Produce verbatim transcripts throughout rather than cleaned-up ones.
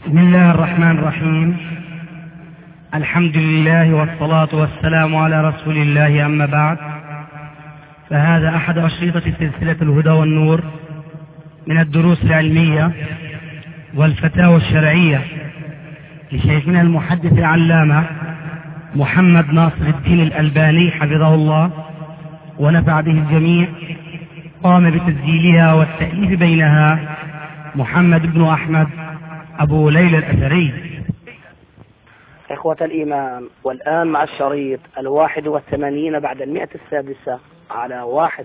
بسم الله الرحمن الرحيم. الحمد لله والصلاة والسلام على رسول الله، أما بعد، فهذا أحد أشرطة سلسلة الهدى والنور من الدروس العلمية والفتاوى الشرعية لشيخنا المحدث العلامة محمد ناصر الدين الألباني حفظه الله ونفع به الجميع. قام بتسجيلها والتأليف بينها محمد بن أحمد أبو ليلى الأثري. إخوة الإيمان، والآن مع الشريط الواحد والثمانين بعد المئة السادسة على واحد.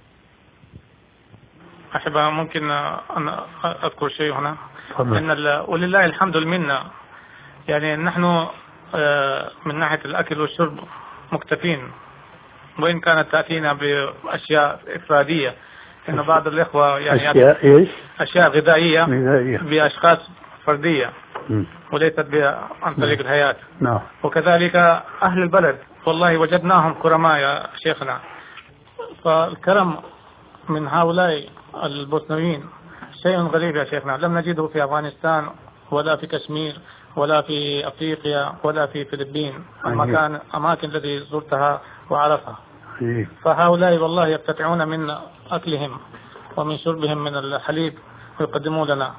أحبها ممكن أن أذكر شيء هنا؟ إن ولله الحمد المنة، يعني نحن من ناحية الأكل والشرب مكتفين، وإن كانت تأتينا بأشياء إفرادية. إن بعض الإخوة يعني أشياء إيش؟ أشياء غذائية بأشخاص فردية م. وليست عن طريق الهيئات. نعم. وكذلك أهل البلد والله وجدناهم كرماء يا شيخنا. فالكرم من هؤلاء البوسنويين شيء غريب يا شيخنا، لم نجده في أفغانستان ولا في كشمير ولا في أفريقيا ولا في فلبين، المكان أماكن التي زرتها وعرفها. فهؤلاء والله يقتطعون من أكلهم ومن شربهم من الحليب ويقدمون لنا.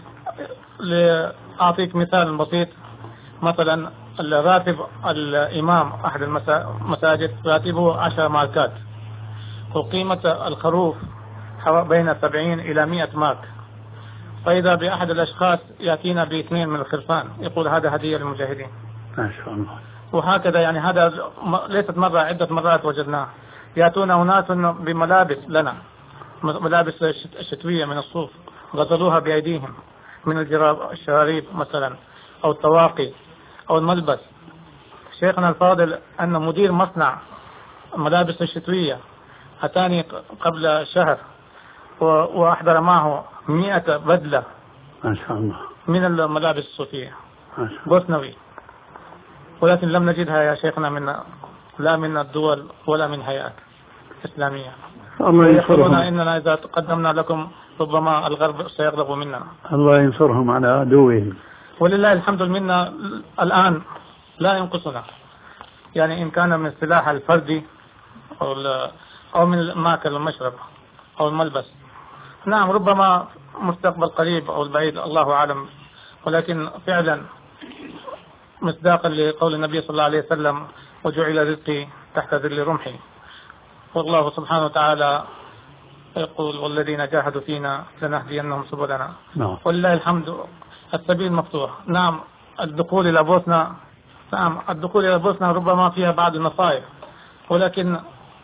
لأعطيك مثال بسيط، مثلا الراتب الإمام أحد المساجد راتبه عشر ماركات، وقيمة الخروف بين سبعين إلى مئة مارك. فإذا بأحد الأشخاص يأتينا باثنين من الخرفان يقول هذا هدية للمجاهدين. ما شاء الله. وهكذا يعني هذا ليست مرة، عدة مرات وجدناه. يأتون أناس بملابس لنا، ملابس الشتوية من الصوف غسلوها بأيديهم، من الجراب الشراريب مثلا أو الطواقي أو الملبس. شيخنا الفاضل أن مدير مصنع ملابس الشتوية أتاني قبل شهر وأحضر معه مئة بدلة ما شاء الله من الملابس الصوفية بوسنوي، ولكن لم نجدها يا شيخنا من لا من الدول ولا من هيئات إسلامية. الله ينصرهم. إننا إذا قدمنا لكم ربما الغرب سيغضب مننا. الله ينصرهم على عدوهم. ولله الحمد منا الآن لا ينقصنا، يعني إن كان من السلاح الفردي أو أو من الماكل والمشرب أو الملبس. نعم، ربما مستقبل قريب أو البعيد الله أعلم، ولكن فعلا مصداقا لقول النبي صلى الله عليه وسلم وجعل رزقي تحت ذل رمحي. والله سبحانه وتعالى يقول والذين جاهدوا فينا لنهدينهم سبلنا. نعم. ولله الحمد السبيل مفتوح. نعم، الدخول إلى بوسنا نعم الدخول إلى بوسنا ربما فيها بعض المصائب، ولكن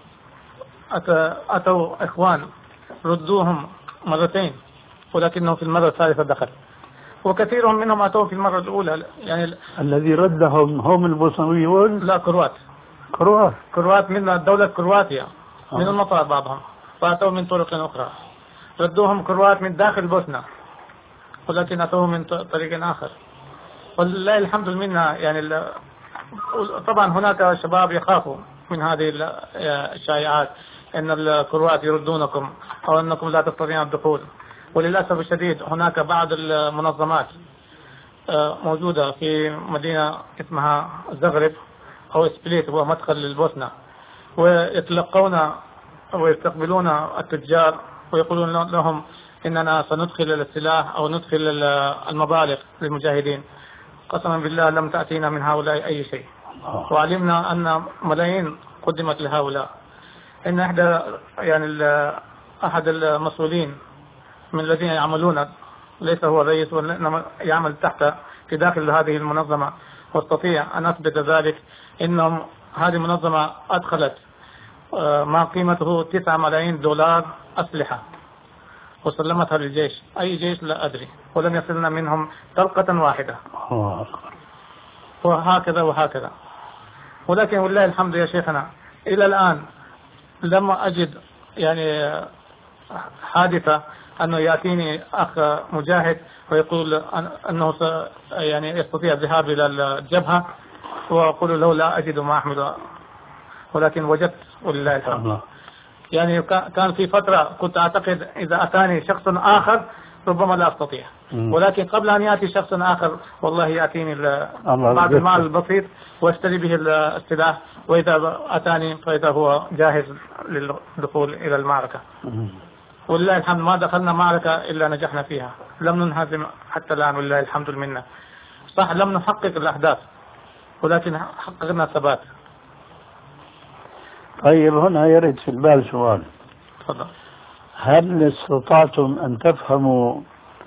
أتوا إخوان ردوهم مرتين، ولكنه في المرة الثالثة دخل، وكثير منهم أتوا في المرة الأولى. يعني الذي ردهم هم البوسنويون؟ لا، كروات كروات كروات من دولة كرواتيا من المطار بعضهم، فأتوا من طرق أخرى. ردوهم كروات من داخل بوسنا، ولكن أتوا من طريق آخر. ولله الحمد لله. يعني طبعا هناك شباب يخافوا من هذه الشائعات أن الكروات يردونكم أو أنكم لا تستطيعون الدخول. وللأسف الشديد هناك بعض المنظمات موجودة في مدينة اسمها زغرب أو سبليت، هو مدخل للبوسنة، ويتلقون ويستقبلون التجار ويقولون لهم إننا سندخل السلاح أو ندخل المبالغ للمجاهدين. قسما بالله لم تأتينا من هؤلاء أي شيء، وعلمنا أن ملايين قدمت لهؤلاء. إن إحدى يعني أحد المسؤولين من الذين يعملون، ليس هو الرئيس وإنما يعمل تحت في داخل هذه المنظمة، واستطيع أن أثبت ذلك، إنهم هذه المنظمة أدخلت ما قيمته تسعة ملايين دولار أسلحة وسلمتها للجيش، أي جيش لا أدري، ولم يصلنا منهم طلقة واحدة. وهكذا وهكذا. ولكن والله الحمد يا شيخنا إلى الآن لم أجد يعني حادثة أنه يأتيني أخ مجاهد ويقول أنه يعني يستطيع الذهاب إلى الجبهة، وأقول له لا أجد ما أحمل، ولكن وجدت ولله الحمد. يعني كان في فترة كنت أعتقد إذا أتاني شخص آخر ربما لا أستطيع. ولكن قبل أن يأتي شخص آخر والله يأتيني بعض المال البسيط واشتري به السلاح، وإذا أتاني فإذا هو جاهز للدخول إلى المعركة. ولله الحمد ما دخلنا معركة إلا نجحنا فيها، لم ننهزم حتى الآن ولله الحمد المنة. صح لم نحقق الأهداف ولكن حققنا الثبات. طيب هنا يرد في البال سؤال. تفضل. هل استطعتم أن تفهموا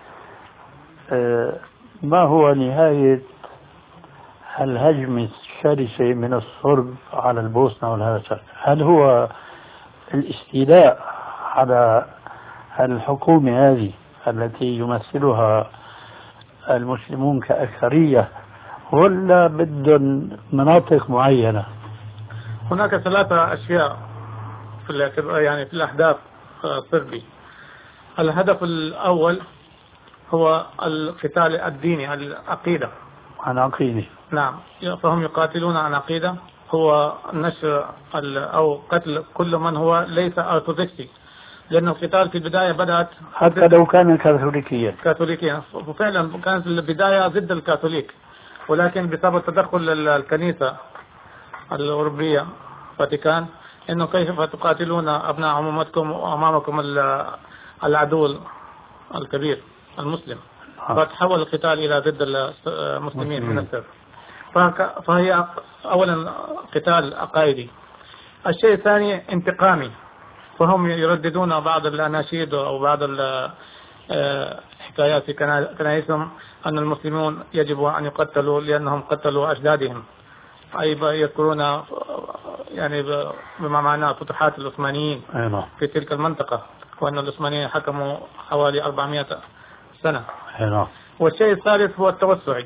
ما هو نهاية الهجمة الشرسة من الصرب على البوسنة والهرسك؟ هل هو الاستيلاء على الحكومة هذه التي يمثلها المسلمون كأكثرية، ولا بدهم مناطق معينة؟ هناك ثلاثة أشياء في يعني في الأهداف الصربي. الهدف الأول هو القتال الديني، العقيدة. عن عقيدة. نعم، فهم يقاتلون عن عقيدة، هو نشر أو قتل كل من هو ليس أرثوذكسي، لأن القتال في البداية بدأت حتى لو كان كاثوليكيا. كاثوليكيا وفعلا كانت البداية ضد الكاثوليك، ولكن بسبب تدخل الكنيسة الأوروبية فاتيكان إنه كيف تقاتلون أبناء عمومتكم وأمامكم العدو الكبير المسلم، فتحول القتال إلى ضد المسلمين من السر. فهي أولا قتال عقائدي. الشيء الثاني انتقامي، فهم يرددون بعض الأناشيد أو بعض الحكايات في كنائسهم أن المسلمون يجب أن يقتلوا لأنهم قتلوا أجدادهم، أي يذكرون يعني بما معناه فتوحات العثمانيين في تلك المنطقة، وأن العثمانيين حكموا حوالي أربعمائة سنة. والشيء الثالث هو التوسعي،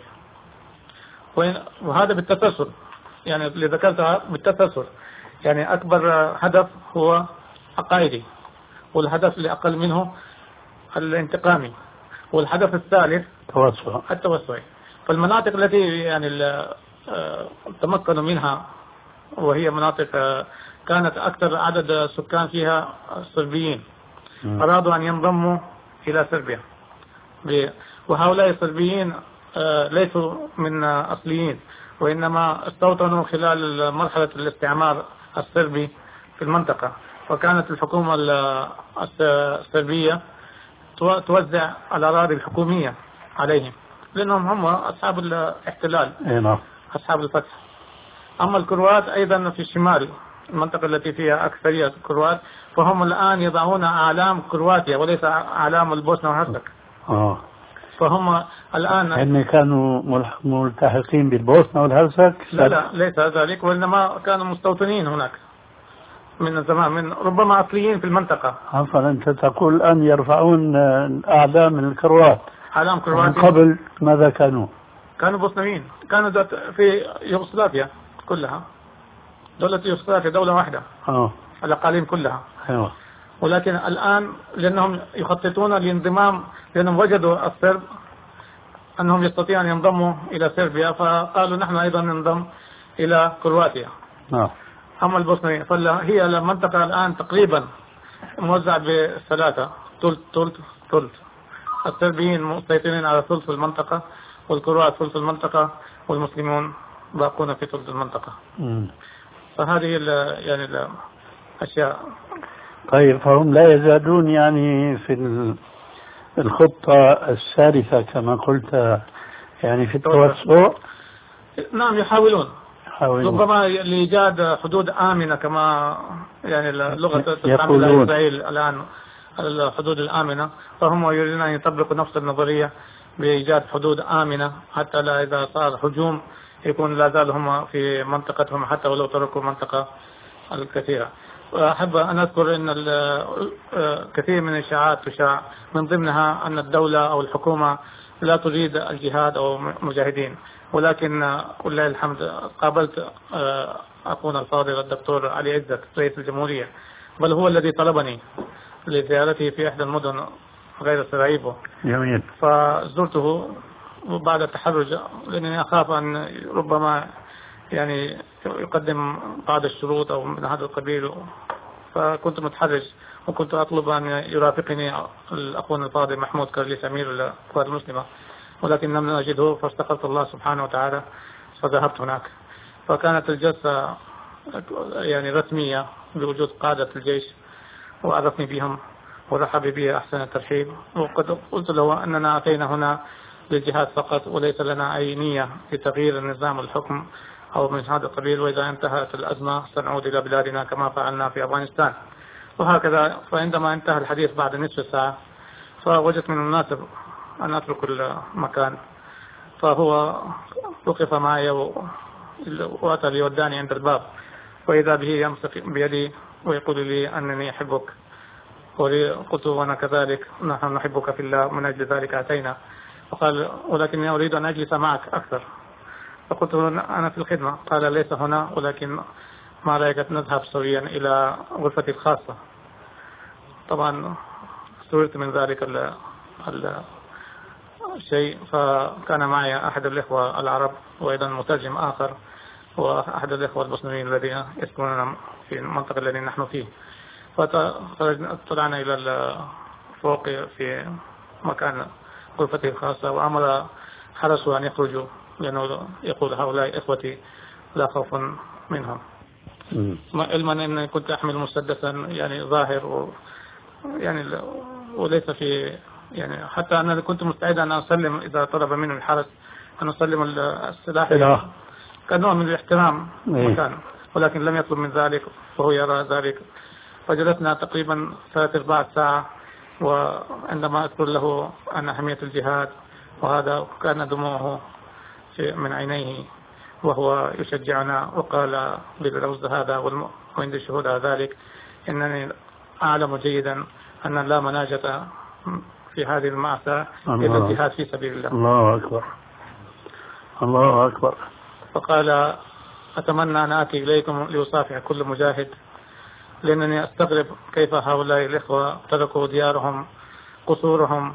وهذا بالتسلسل، يعني اللي ذكرتها بالتسلسل، يعني أكبر هدف هو عقائدي، والهدف اللي أقل منه الانتقامي، والهدف الثالث التوسع التوسعي. فالمناطق التي يعني تمكنوا منها وهي مناطق كانت أكثر عدد سكان فيها الصربيين، أرادوا أن ينضموا إلى صربيا، وهؤلاء الصربيين ليسوا من أصليين، وإنما استوطنوا خلال مرحلة الاستعمار الصربي في المنطقة، وكانت الحكومة الصربية توزع الأراضي الحكومية عليهم لأنهم هم أصحاب الاحتلال، أصحاب الفتح. أما الكروات أيضا في الشمال، المنطقة التي فيها أكثرية الكروات، فهم الآن يضعون أعلام كرواتيا وليس أعلام البوسنة والهرسك. آه. فهم الآن هم كانوا ملتحقين بالبوسنة والهرسك؟ لا لا ليس ذلك، وإنما كانوا مستوطنين هناك من زمان، من ربما أصليين في المنطقة. عفوا، أنت تقول الآن يرفعون أعلام من الكروات. أعلام كرواتيا. قبل ماذا كانوا؟ كانوا بوسنويين، كانوا في يوغوسلافيا كلها، دولة يوغوسلافيا دولة واحدة. آه. الأقاليم كلها. أيوة. ولكن الآن لأنهم يخططون لانضمام، لأنهم وجدوا الصرب أنهم يستطيعون أن ينضموا إلى صربيا، فقالوا نحن أيضا ننضم إلى كرواتيا. آه. أما البوسنيين فهي المنطقة الآن تقريبا موزعة بثلاثة، ثلث ثلث ثلث. الصربيين مسيطرين على ثلث المنطقة، والكروات ثلث المنطقة، والمسلمون باقون في ثلث المنطقة. مم. فهذه يعني الأشياء. طيب، فهم لا يزالون يعني في الخطة الثالثة كما قلت، يعني في التوسع. نعم يحاولون. يحاولون ربما لإيجاد حدود آمنة، كما يعني اللغة تستعملها إسرائيل الآن الحدود الآمنة، فهم يريدون أن يطبقوا نفس النظرية بإيجاد حدود آمنة، حتى لا إذا صار هجوم يكون لا زال هم في منطقتهم حتى ولو تركوا منطقة الكثيرة. وأحب أن أذكر أن كثير من الإشاعات تشاع، من ضمنها أن الدولة أو الحكومة لا تريد الجهاد أو مجاهدين، ولكن ولله الحمد قابلت أخونا الفاضل الدكتور علي عزت رئيس الجمهورية، بل هو الذي طلبني لزيارته في إحدى المدن غير سراييفو. جميل. فزرته بعد التحرج، لأنني أخاف أن ربما يعني يقدم بعض الشروط أو من هذا القبيل، فكنت متحرج، وكنت أطلب أن يرافقني الأخونا الفاضل محمود كرليس أمير القوات المسلمة، ولكن لم أجده فاستخرت الله سبحانه وتعالى فذهبت هناك. فكانت الجلسة يعني رسمية بوجود قادة الجيش، وعرفني بهم ورحب بي أحسن الترحيب، وقد قلت له أننا أتينا هنا للجهاد فقط وليس لنا أي نية لتغيير النظام والحكم أو من هذا القبيل، وإذا انتهت الأزمة سنعود إلى بلادنا كما فعلنا في أفغانستان وهكذا. فعندما انتهى الحديث بعد نصف ساعة فوجدت من المناسب أن أترك المكان، فهو وقف معي وأتى لي وداني عند الباب، وإذا به يمسك بيدي ويقول لي أنني أحبك، وقلت وأنا كذلك، نحن نحبك في الله من أجل ذلك أتينا. وقال ولكني أريد أن أجلس معك أكثر، فقلت أنا في الخدمة. قال ليس هنا، ولكن ما رأيك نذهب سويا إلى غرفتي الخاصة. طبعا سررت من ذلك ال الشيء، فكان معي أحد الإخوة العرب وأيضا مترجم آخر وأحد الإخوة المسلمين الذين يسكنون في المنطقة التي نحن فيه. فطلعنا إلى الفوق في مكان غرفتي الخاصة، وأمر حرسوا أن يخرجوا لأنه يقول هؤلاء إخوتي لا خوف منهم، علما أني كنت أحمل مسدسا يعني ظاهر و يعني وليس في يعني حتى أنا كنت مستعد أن أسلم إذا طلب مني الحرس أن أسلم السلاح كنوع من الاحترام مكان، ولكن لم يطلب من ذلك وهو يرى ذلك. فجلسنا تقريبا ثلاث أرباع ساعة، وعندما أذكر له أن أهمية الجهاد وهذا كان دموعه من عينيه وهو يشجعنا، وقال باللوز هذا وعند الشهود على ذلك إنني أعلم جيدا أن لا مناجة في هذه المعصية إلا الجهاد في سبيل الله. الله أكبر الله أكبر. فقال أتمنى أن آتي إليكم لأصافح كل مجاهد، لأنني أستغرب كيف هؤلاء الإخوة تركوا ديارهم قصورهم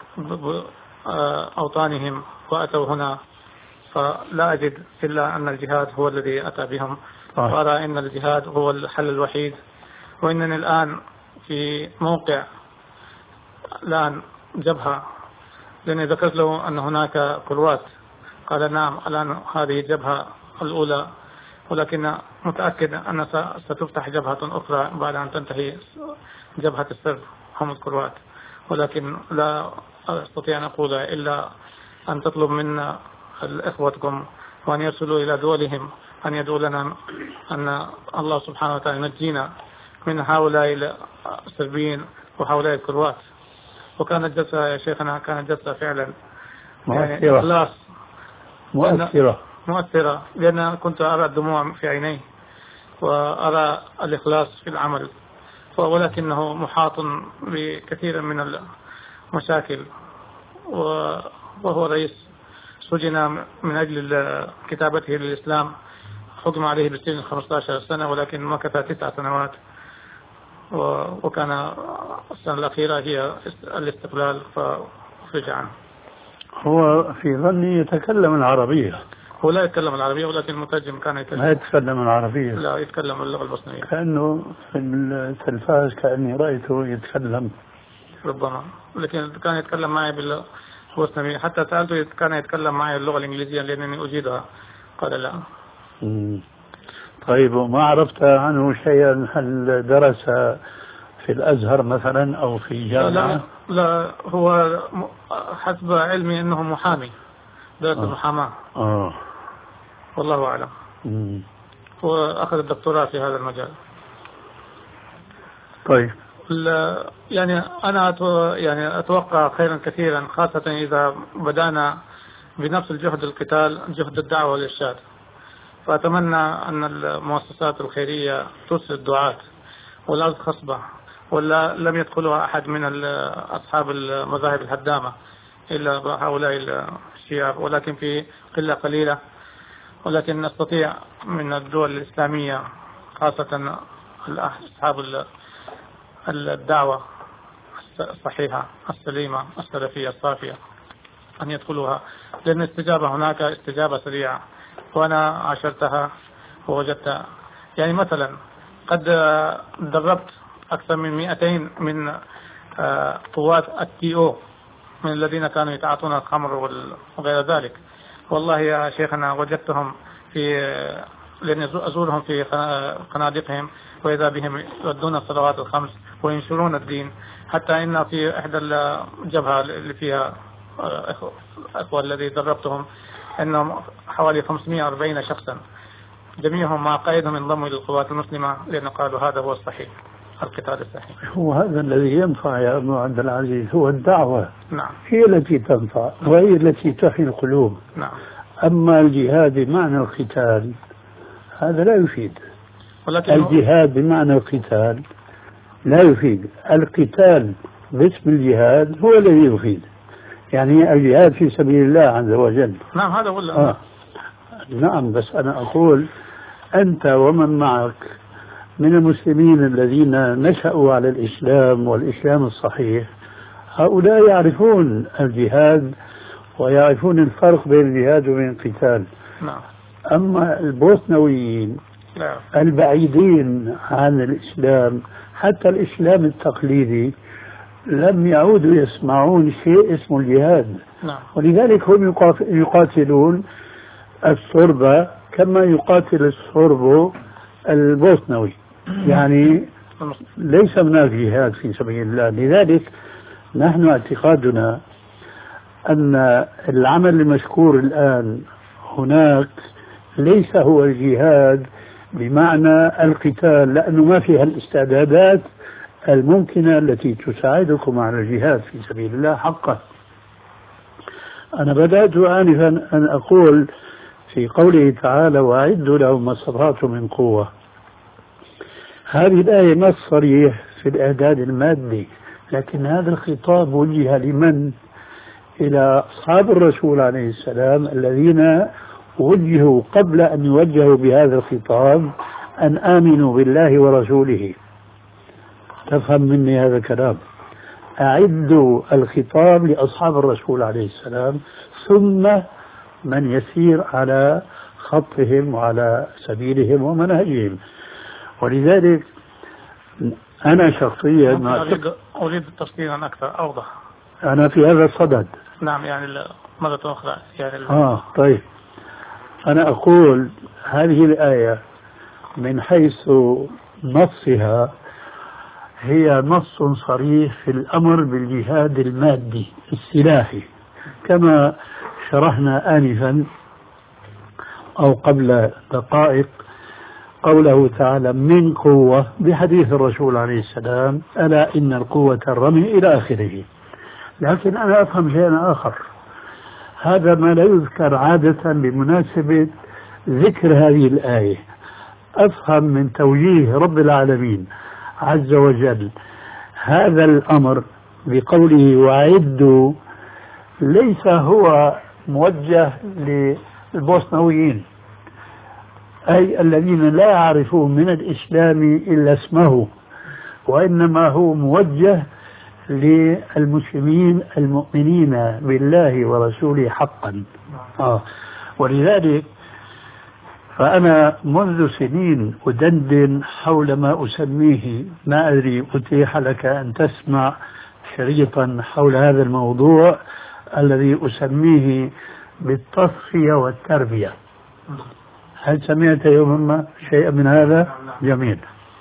أوطانهم وأتوا هنا، فلا أجد إلا أن الجهاد هو الذي أتى بهم، وأرى أن الجهاد هو الحل الوحيد. وإنني الآن في موقع الآن جبهة، لأني ذكرت له أن هناك كروات، قال نعم الآن هذه الجبهة الأولى، ولكن متأكد أن ستفتح جبهة أخرى بعد أن تنتهي جبهة السرب هم الكروات، ولكن لا أستطيع أن أقول إلا أن تطلب منا إخوتكم وأن يرسلوا إلى دولهم أن يدعوا لنا أن الله سبحانه وتعالى ينجينا من هؤلاء السربيين وهؤلاء الكروات. وكانت جلسة يا شيخنا كانت جلسة فعلا مؤثرة إخلاص مؤثرة مؤثرة، لأن كنت أرى الدموع في عينيه وأرى الإخلاص في العمل، ولكنه محاط بكثير من المشاكل، وهو رئيس سجن من أجل كتابته للإسلام، حكم عليه بالسجن خمسة عشر سنة، ولكن مكث تسع سنوات، وكان السنة الأخيرة هي الاستقلال فخرج عنه. هو في ظني يتكلم العربية. هو لا يتكلم العربية، ولكن المترجم كان يتكلم. ما يتكلم العربية؟ لا يتكلم اللغة البوسنية. كأنه في التلفاز كأني رأيته يتكلم. ربما، لكن كان يتكلم معي بالبوسنية، حتى سألته كان يتكلم معي اللغة الإنجليزية لأنني أجيدها، قال لا. مم. طيب، وما عرفت عنه شيئا؟ هل درس في الأزهر مثلا أو في جامعة؟ لا, لا هو حسب علمي أنه محامي، درس المحاماة. آه. والله أعلم. مم. وأخذ الدكتوراه في هذا المجال. طيب، يعني أنا يعني أتوقع خيرا كثيرا، خاصة إذا بدأنا بنفس الجهد القتال، جهد الدعوة والإرشاد. فأتمنى أن المؤسسات الخيرية ترسل الدعاة، والأرض خصبة ولا لم يدخلها أحد من أصحاب المذاهب الهدامة إلا هؤلاء الشيعة، ولكن في قلة قليلة، ولكن نستطيع من الدول الإسلامية خاصة أصحاب الدعوة الصحيحة السليمة السلفية الصافية أن يدخلوها، لأن الاستجابة هناك استجابة سريعة، وأنا عاشرتها ووجدتها. يعني مثلا قد دربت أكثر من مئتين من قوات التي او من الذين كانوا يتعاطون الخمر وغير ذلك. والله يا شيخنا وجدتهم في لأن أزورهم في قنادقهم وإذا بهم يؤدون الصلوات الخمس وينشرون الدين، حتى إن في إحدى الجبهة اللي فيها أخوة الذي دربتهم أنهم حوالي خمسمائة وأربعين شخصا جميعهم مع قائدهم انضموا للقوات المسلمة، لأن قالوا هذا هو الصحيح، القتال الصحيح. هو هذا الذي ينفع يا أبو عبد العزيز، هو الدعوة. نعم. هي التي تنفع وهي التي تحيي القلوب. نعم. أما الجهاد بمعنى القتال هذا لا يفيد. ولكن الجهاد بمعنى القتال لا يفيد. القتال باسم الجهاد هو الذي يفيد، يعني الجهاد في سبيل الله عز وجل. نعم هذا هو آه. نعم، بس أنا أقول أنت ومن معك من المسلمين الذين نشأوا على الإسلام والإسلام الصحيح، هؤلاء يعرفون الجهاد ويعرفون الفرق بين الجهاد وبين القتال. نعم. أما البوسنويين لا. البعيدين عن الإسلام حتى الإسلام التقليدي لم يعودوا يسمعون شيء اسمه الجهاد. نعم. ولذلك هم يقاتلون الصربة كما يقاتل الصرب البوسنوي، يعني ليس هناك جهاد في سبيل الله. لذلك نحن اعتقادنا أن العمل المشكور الآن هناك ليس هو الجهاد بمعنى القتال، لأنه ما فيها الاستعدادات الممكنة التي تساعدكم على الجهاد في سبيل الله حقا. أنا بدأت آنفا أن أقول في قوله تعالى وأعدوا لهم ما استطعتم من قوة، هذه الآية نص صريح في الإعداد المادي، لكن هذا الخطاب وجه لمن؟ إلى أصحاب الرسول عليه السلام الذين وجهوا قبل أن يوجهوا بهذا الخطاب أن آمنوا بالله ورسوله. تفهم مني هذا الكلام؟ أعدوا الخطاب لأصحاب الرسول عليه السلام ثم من يسير على خطهم وعلى سبيلهم ومنهجهم. ولذلك أنا شخصيا أريد, أريد تفصيلا أكثر أوضح. أنا في هذا الصدد. نعم، يعني مرة أخرى يعني آه طيب، أنا أقول هذه الآية من حيث نصها هي نص صريح في الأمر بالجهاد المادي السلاحي، كما شرحنا آنفا أو قبل دقائق قوله تعالى من قوة بحديث الرسول عليه السلام ألا إن القوة الرمي إلى آخره. لكن أنا أفهم شيئا آخر، هذا ما لا يذكر عادة بمناسبة ذكر هذه الآية. أفهم من توجيه رب العالمين عز وجل هذا الأمر بقوله وأعدوا ليس هو موجه للبوسنويين، أي الذين لا يعرفون من الإسلام إلا اسمه، وإنما هو موجه للمسلمين المؤمنين بالله ورسوله حقا. آه. ولذلك فأنا منذ سنين أدندن حول ما أسميه، ما أدري أتيح لك أن تسمع شريطا حول هذا الموضوع الذي أسميه بالتصفية والتربية. هل سمعت يوما ما شيئا من هذا؟ جميل.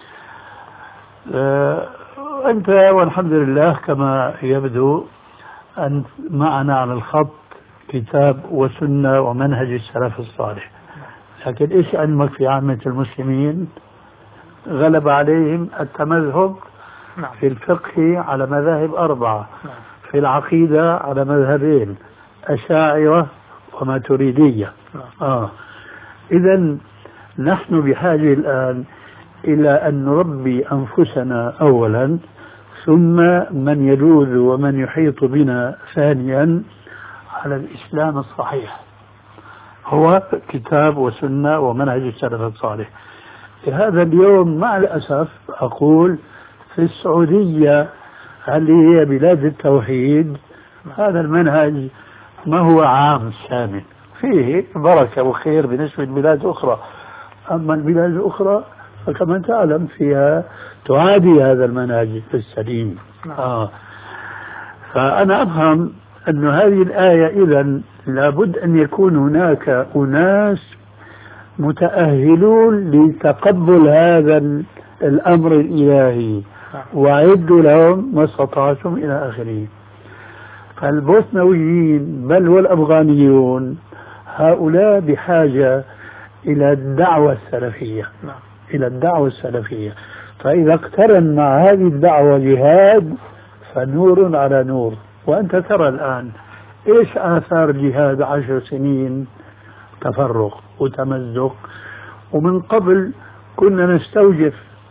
أه أنت والحمد لله كما يبدو أن معنا على الخط كتاب وسنة ومنهج السلف الصالح، لكن إيش علمك في عامة المسلمين؟ غلب عليهم التمذهب في الفقه على مذاهب أربعة، في العقيدة على مذهبين، أشاعرة وماتريدية. آه. إذن نحن بحاجة الآن إلى أن نربي أنفسنا أولا، ثم من يجوز ومن يحيط بنا ثانيا على الإسلام الصحيح، هو كتاب وسنة ومنهج السلف الصالح. هذا اليوم مع الأسف أقول في السعودية اللي هي بلاد التوحيد هذا المنهج ما هو عام شامل، فيه بركة وخير بالنسبة لبلاد أخرى، أما البلاد الأخرى فكما تعلم فيها تعادي هذا المنهج السليم. آه. فأنا أفهم أن هذه الآية إذن لابد أن يكون هناك أناس متأهلون لتقبل هذا الأمر الإلهي وأعدوا لهم ما استطعتم إلى آخره. فالبوسنويين بل والأفغانيون هؤلاء بحاجة إلى الدعوة السلفية إلى الدعوة السلفية فإذا اقترن مع هذه الدعوة جهاد فنور على نور. وأنت ترى الآن إيش آثار جهاد عشر سنين تفرق وتمزق، ومن قبل كنا نستوجف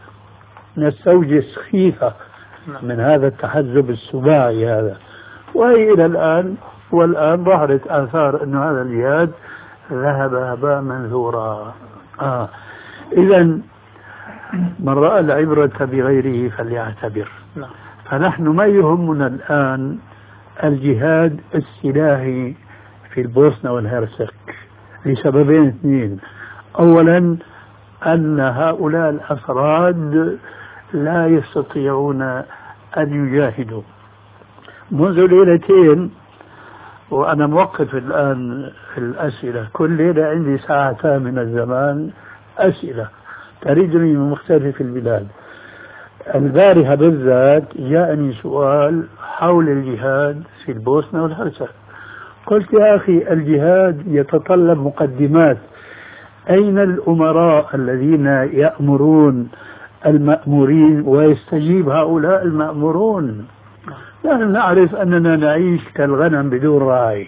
نستوجس خيفة من هذا التحزب السباعي هذا، وهي إلى الآن والآن ظهرت آثار أن هذا الجهاد ذهب هباء منثورا. آه. إذن من رأى العبرة بغيره فليعتبر. فنحن ما يهمنا الآن الجهاد السلاحي في البوسنة والهرسك لسببين اثنين. أولا أن هؤلاء الأفراد لا يستطيعون أن يجاهدوا. منذ ليلتين وأنا موقف الآن الأسئلة، كل ليلة عندي ساعتان من الزمان أسئلة تريدني من مختلف البلاد. البارحة بالذات جاءني سؤال حول الجهاد في البوسنة والهرسك. قلت يا أخي الجهاد يتطلب مقدمات. أين الأمراء الذين يأمرون المأمورين ويستجيب هؤلاء المأمورون؟ نحن نعرف أننا نعيش كالغنم بدون راعي.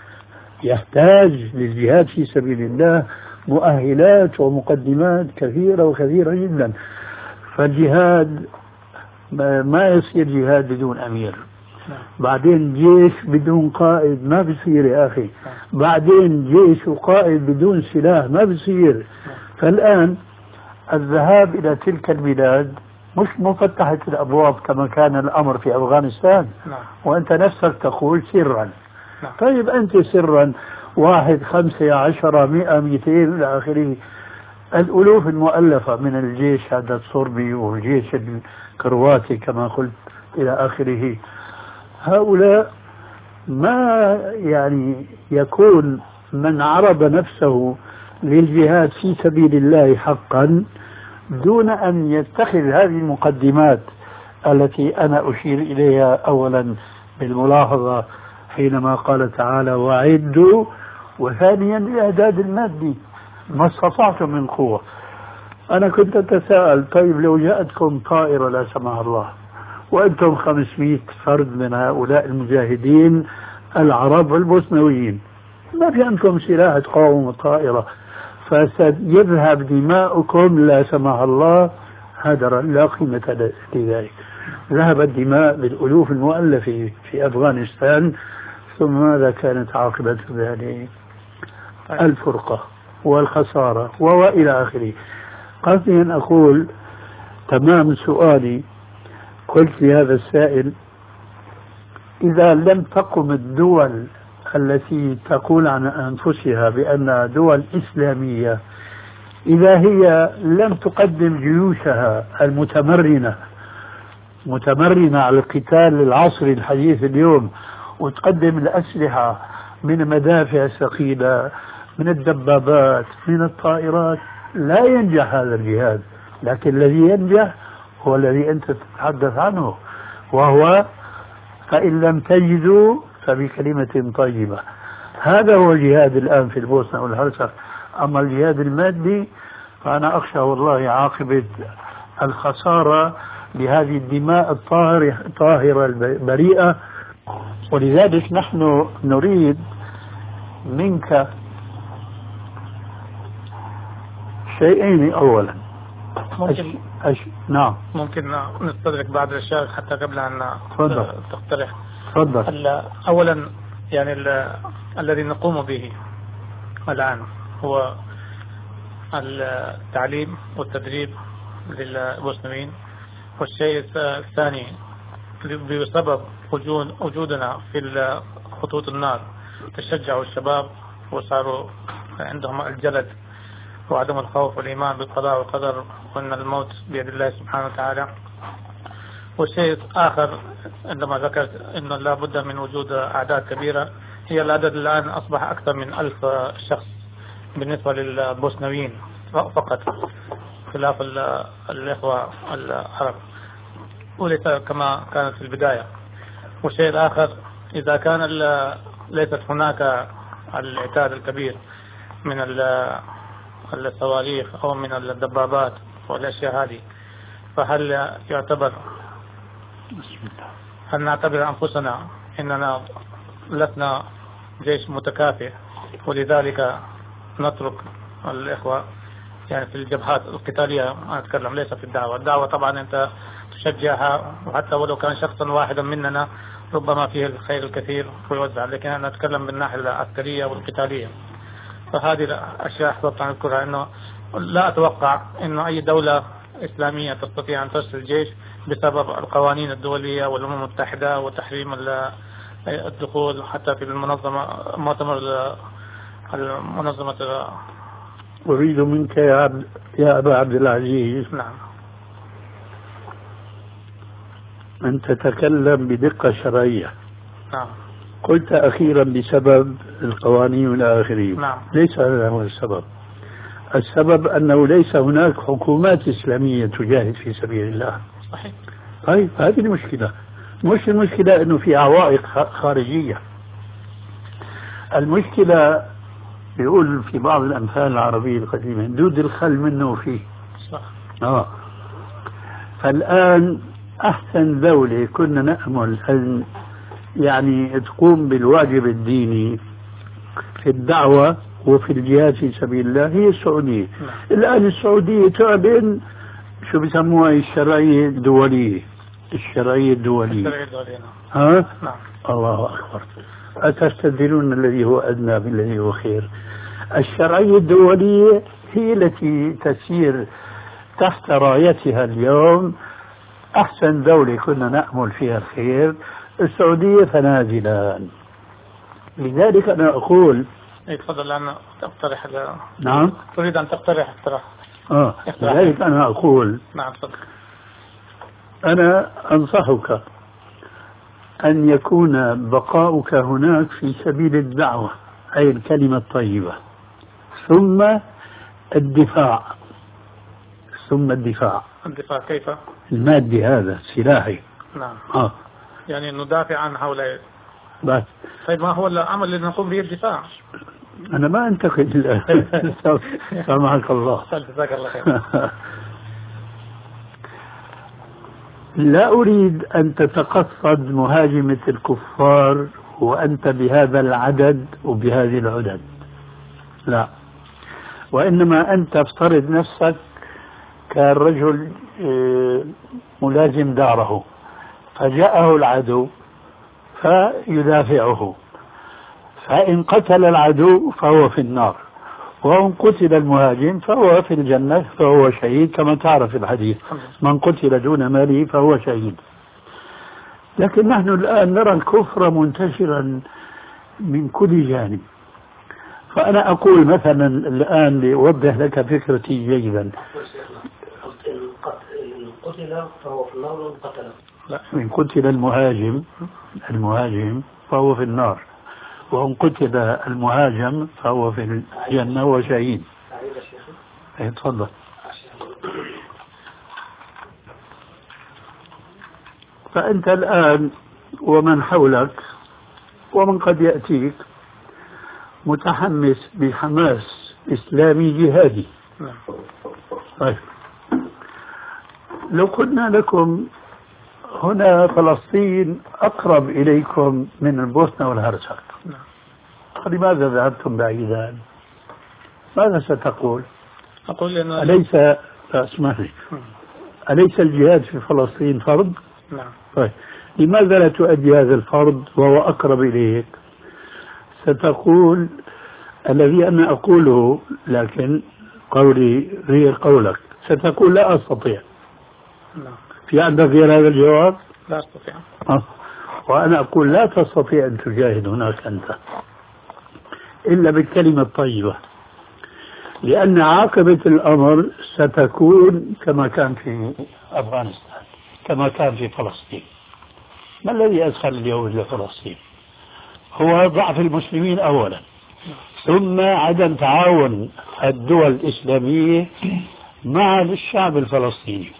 يحتاج للجهاد في سبيل الله مؤهلات ومقدمات كثيرة وكثيرة جدا. فالجهاد ما يصير جهاد بدون أمير، بعدين جيش بدون قائد ما بصير يا أخي، بعدين جيش وقائد بدون سلاح ما بصير. فالآن الذهاب إلى تلك البلاد مش مفتحة الأبواب كما كان الأمر في أفغانستان، وأنت نفسك تقول سرا. طيب أنت سرا واحد خمسة عشرة مئة مئتين إلى آخره، الألوف المؤلفة من الجيش هذا الصربي والجيش الكرواتي كما قلت إلى آخره، هؤلاء ما يعني يكون من عرض نفسه للجهاد في سبيل الله حقا دون أن يتخذ هذه المقدمات التي أنا أشير إليها أولا بالملاحظة حينما قال تعالى وأعدوا، وثانيا الإعداد المادي ما استطعتم من قوة. أنا كنت أتساءل طيب لو جاءتكم طائرة لا سمح الله وأنتم خمسمائة فرد من هؤلاء المجاهدين العرب والبوسنويين، ما في عندكم سلاح تقاوموا الطائرة، فسيذهب دماؤكم لا سمح الله هدرا لا قيمة لذلك. ذهبت دماء بالألوف المؤلفة في أفغانستان، ثم ماذا كانت عاقبة ذلك؟ الفرقة والخسارة وإلى آخره. قصدي أن أقول تمام سؤالي، قلت لهذا السائل إذا لم تقم الدول التي تقول عن أنفسها بأنها دول إسلامية، إذا هي لم تقدم جيوشها المتمرنة متمرنة على القتال العصري الحديث اليوم وتقدم الأسلحة من مدافع ثقيلة من الدبابات من الطائرات، لا ينجح هذا الجهاد. لكن الذي ينجح هو الذي أنت تتحدث عنه، وهو فإن لم تجدوا فبكلمة طيبة. هذا هو الجهاد الآن في البوسنة والهرسك. أما الجهاد المادي فأنا أخشى والله عاقبة الخسارة لهذه الدماء الطاهرة البريئة. ولذلك نحن نريد منك شيئين. أولا ممكن أش... أش... نعم ممكن نستدرك بعض الأشياء حتى قبل أن تفضل. تقترح. تفضل. أولا يعني الذي نقوم به الآن هو التعليم والتدريب للمسلمين، والشيء الثاني بسبب وجودنا في خطوط النار تشجعوا الشباب وصاروا عندهم الجلد وعدم الخوف والإيمان بالقضاء والقدر وأن الموت بيد الله سبحانه وتعالى. والشيء آخر عندما ذكرت أنه لا بد من وجود أعداد كبيرة، هي العدد الآن أصبح أكثر من ألف شخص بالنسبة للبوسنويين فقط، خلاف الإخوة العرب، وليس كما كانت في البداية. والشيء الآخر، إذا كان ليست هناك العتاد الكبير من الصواريخ أو من الدبابات والأشياء هذه، فهل يعتبر هل نعتبر أنفسنا إننا لسنا جيش متكافئ، ولذلك نترك الإخوة يعني في الجبهات القتالية؟ أنا أتكلم ليس في الدعوة. الدعوة طبعا أنت تشجعها، وحتى ولو كان شخصا واحدا مننا ربما فيه الخير الكثير ويوزع، لكن أنا أتكلم بالناحية العسكرية والقتالية. فهذه الأشياء أحببت أن أذكرها، أنه لا أتوقع أنه أي دولة إسلامية تستطيع أن ترسل جيش بسبب القوانين الدولية والأمم المتحدة وتحريم الدخول حتى في المنظمة مؤتمر المنظمة. أريد منك يا عبد يا أبا عبد العزيز نعم أن تتكلم بدقة شرعية. نعم. قلت أخيرا بسبب القوانين والى آخره. نعم. ليس هذا هو السبب. السبب أنه ليس هناك حكومات إسلامية تجاهد في سبيل الله. صحيح. طيب هذه المشكلة، مش المشكلة أنه في عوائق خارجية. المشكلة يقول في بعض الأمثال العربية القديمة دود الخل منه فيه. صح. آه. فالآن أحسن دولة كنا نأمل أن يعني تقوم بالواجب الديني في الدعوة وفي الجهاد في سبيل الله هي السعودية. نعم. الآن السعودية تعلن شو بيسموها الشرعية الدولية. الشرعية الدولية. الشرعية الدولية. ها؟ نعم. الله أكبر. أتستبدلون الذي هو أدنى بالذي هو خير. الشرعية الدولية هي التي تسير تحت رايتها اليوم أحسن دولة كنا نأمل فيها الخير، السعودية فنازلا. لذلك أنا أقول تفضل أن تقترح. نعم. تريد أن تقترح اقتراح. آه. لذلك أنا أقول نعم تفضل. أنا أنصحك أن يكون بقاؤك هناك في سبيل الدعوة، أي الكلمة الطيبة، ثم الدفاع ثم الدفاع الدفاع كيف؟ المادي هذا سلاحي. نعم. آه. يعني ندافع عن هؤلاء. بس. طيب ما هو العمل الذي نقوم به الدفاع؟ أنا ما أنتقد الآن. سامحك الله. جزاك الله خير. لا أريد أن تتقصد مهاجمة الكفار وأنت بهذا العدد وبهذه العدد، لا، وإنما أنت افترض نفسك كرجل ملازم داره، فجاءه العدو فيدافعه، فإن قتل العدو فهو في النار، وإن قتل المهاجم فهو في الجنة، فهو شهيد كما تعرف الحديث، من قتل دون ماله فهو شهيد. لكن نحن الآن نرى الكفر منتشرا من كل جانب. فأنا أقول مثلا الآن لأوضح لك فكرتي جيدا، قتل فهو في النار وإن قتل لا، إن قتل المهاجم المهاجم فهو في النار، وإن قتل المهاجم فهو في الجنة وشهيد. ايه تفضل. فأنت الآن ومن حولك ومن قد يأتيك متحمس بحماس إسلامي جهادي. طيب لو قلنا لكم هنا فلسطين أقرب إليكم من البوسنة والهرسك، لماذا ذهبتم بعيدا؟ ماذا ستقول؟ أقول إن أليس اسمح لي أليس الجهاد في فلسطين فرض؟ نعم. طيب لماذا لا تؤدي هذا الفرض وهو أقرب إليك؟ ستقول الذي أنا أقوله، لكن قولي غير قولك. ستقول لا أستطيع. نعم. في عندك غير هذا الجواب؟ لا أستطيع. أه. وأنا أقول لا تستطيع أن تجاهد هناك أنت إلا بالكلمة الطيبة. لأن عاقبة الأمر ستكون كما كان في أفغانستان، كما كان في فلسطين. ما الذي أدخل اليهود لفلسطين؟ هو ضعف المسلمين أولا، ثم عدم تعاون الدول الإسلامية مع الشعب الفلسطيني.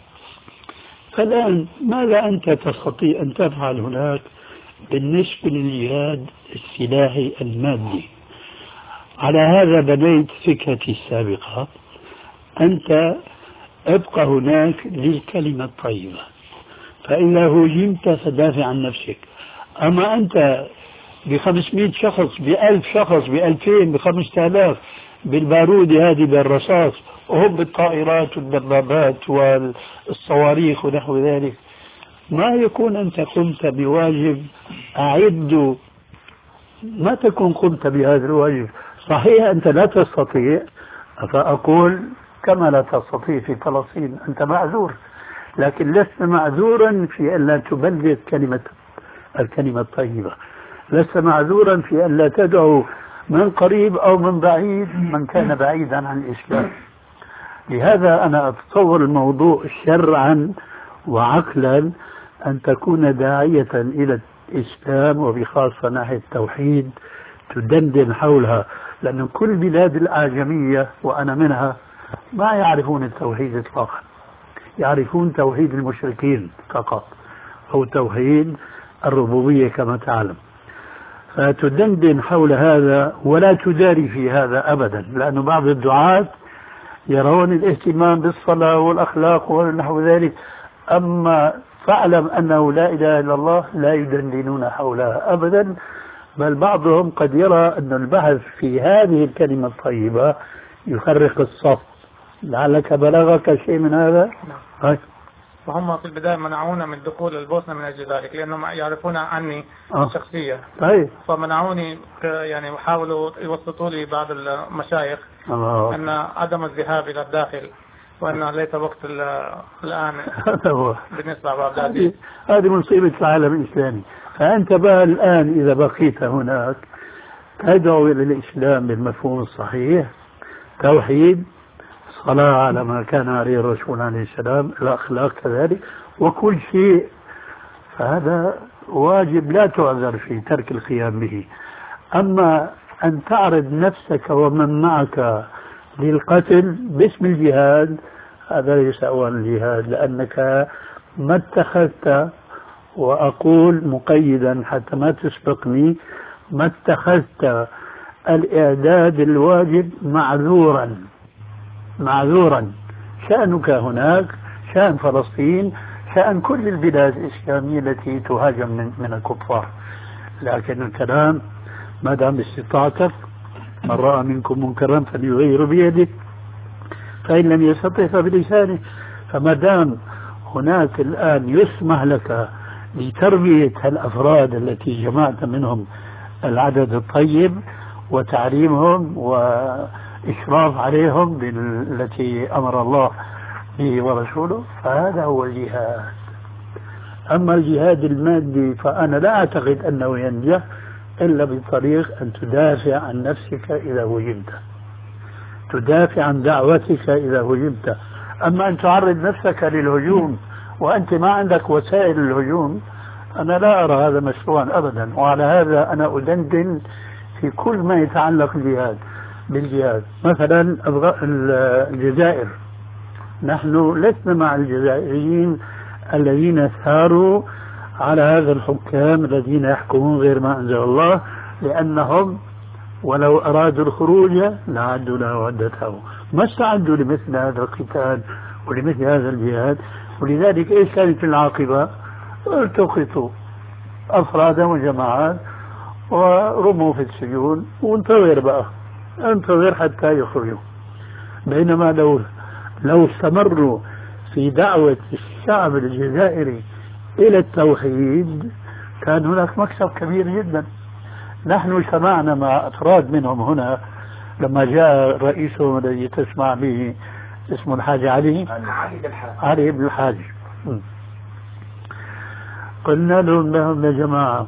فالآن ماذا أنت تستطيع أن تفعل هناك بالنسبة للجهاد السلاحي المادي؟ على هذا بنيت فكرتي السابقة. أنت ابقى هناك للكلمة الطيبة، فإذا هجمت فدافع عن نفسك. أما أنت بخمسمائة شخص، بألف شخص، بألفين، بخمسة آلاف، بالبارود هذه بالرصاص، وهم بالطائرات والدبابات والصواريخ ونحو ذلك، ما يكون أنت قمت بواجب أعد، ما تكون قمت بهذا الواجب. صحيح أنت لا تستطيع، فأقول كما لا تستطيع في فلسطين، أنت معذور، لكن لست معذورا في أن لا تبلغ كلمة الكلمة الطيبة، لست معذورا في أن لا تدعو من قريب أو من بعيد من كان بعيدا عن الإسلام. لهذا أنا أتصور الموضوع شرعا وعقلا أن تكون داعية إلى الإسلام، وبخاصة ناحية التوحيد تدندن حولها، لأن كل بلاد الأعجمية وأنا منها ما يعرفون التوحيد إطلاقا، يعرفون توحيد المشركين فقط أو توحيد الربوبية كما تعلم. فتدندن حول هذا ولا تداري في هذا أبدا، لأن بعض الدعاة يرون الاهتمام بالصلاة والأخلاق ونحو ذلك، أما فاعلم أنه لا إله إلا الله لا يدندنون حولها أبدا، بل بعضهم قد يرى أن البحث في هذه الكلمة الطيبة يخرق الصف. لعلك بلغك شيء من هذا؟ نعم. وهم في البداية منعونا من دخول البوسنة من أجل ذلك، لأنهم يعرفون عني آه. شخصية، طيب. فمنعوني، يعني وحاولوا يوسطوا لي بعض المشايخ الله. أن عدم الذهاب إلى الداخل، وأن ليس وقت الآن بالنسبة لبغداد. هذه مصيبة العالم الإسلامي. فأنت بقى الآن إذا بقيت هناك تدعو إلى الإسلام بالمفهوم الصحيح، توحيد، صلاة على ما كان عليه الرسول عليه السلام، الأخلاق كذلك، وكل شيء، فهذا واجب لا تعذر في ترك القيام به. أما أن تعرض نفسك ومن معك للقتل باسم الجهاد، هذا ليس أول الجهاد، لأنك ما اتخذت، وأقول مقيدا حتى ما تسبقني، ما اتخذت الإعداد الواجب معذورا معذورا. شأنك هناك شأن فلسطين، شأن كل البلاد الإسلامية التي تهاجم من, من الكفار، لكن الكلام ما دام استطاعتك، من رأى منكم منكرا فليغير بيده، فإن لم يستطع فبلسانه. فما دام هناك الآن يسمح لك لتربية الأفراد التي جمعت منهم العدد الطيب وتعليمهم وإشراف عليهم بالتي أمر الله به ورسوله، فهذا هو الجهاد. أما الجهاد المادي فأنا لا أعتقد أنه ينجح إلا بطريق أن تدافع عن نفسك إذا هجمت، تدافع عن دعوتك إذا هجمت. أما أن تعرض نفسك للهجوم وأنت ما عندك وسائل الهجوم، أنا لا أرى هذا مشروعا أبدا. وعلى هذا أنا أدندن في كل ما يتعلق بالجهاد بالجهاد مثلا الجزائر، نحن لسنا مع الجزائريين الذين ثاروا على هذا الحكام الذين يحكمون غير ما أنزل الله، لأنهم ولو أرادوا الخروج لعدوا له عدته، ما استعدوا لمثل هذا القتال ولمثل هذا الجهاد. ولذلك إيش كانت العاقبة؟ التقطوا أفرادا وجماعات ورموا في السجون، وانتظر بقى انتظر حتى يخرجوا. بينما لو لو استمروا في دعوة الشعب الجزائري إلى التوحيد كان هناك مكسب كبير جدا. نحن سمعنا مع أفراد منهم هنا لما جاء رئيسهم الذي تسمع به اسمه الحاج علي علي بن الحاج، قلنا لهم يا جماعة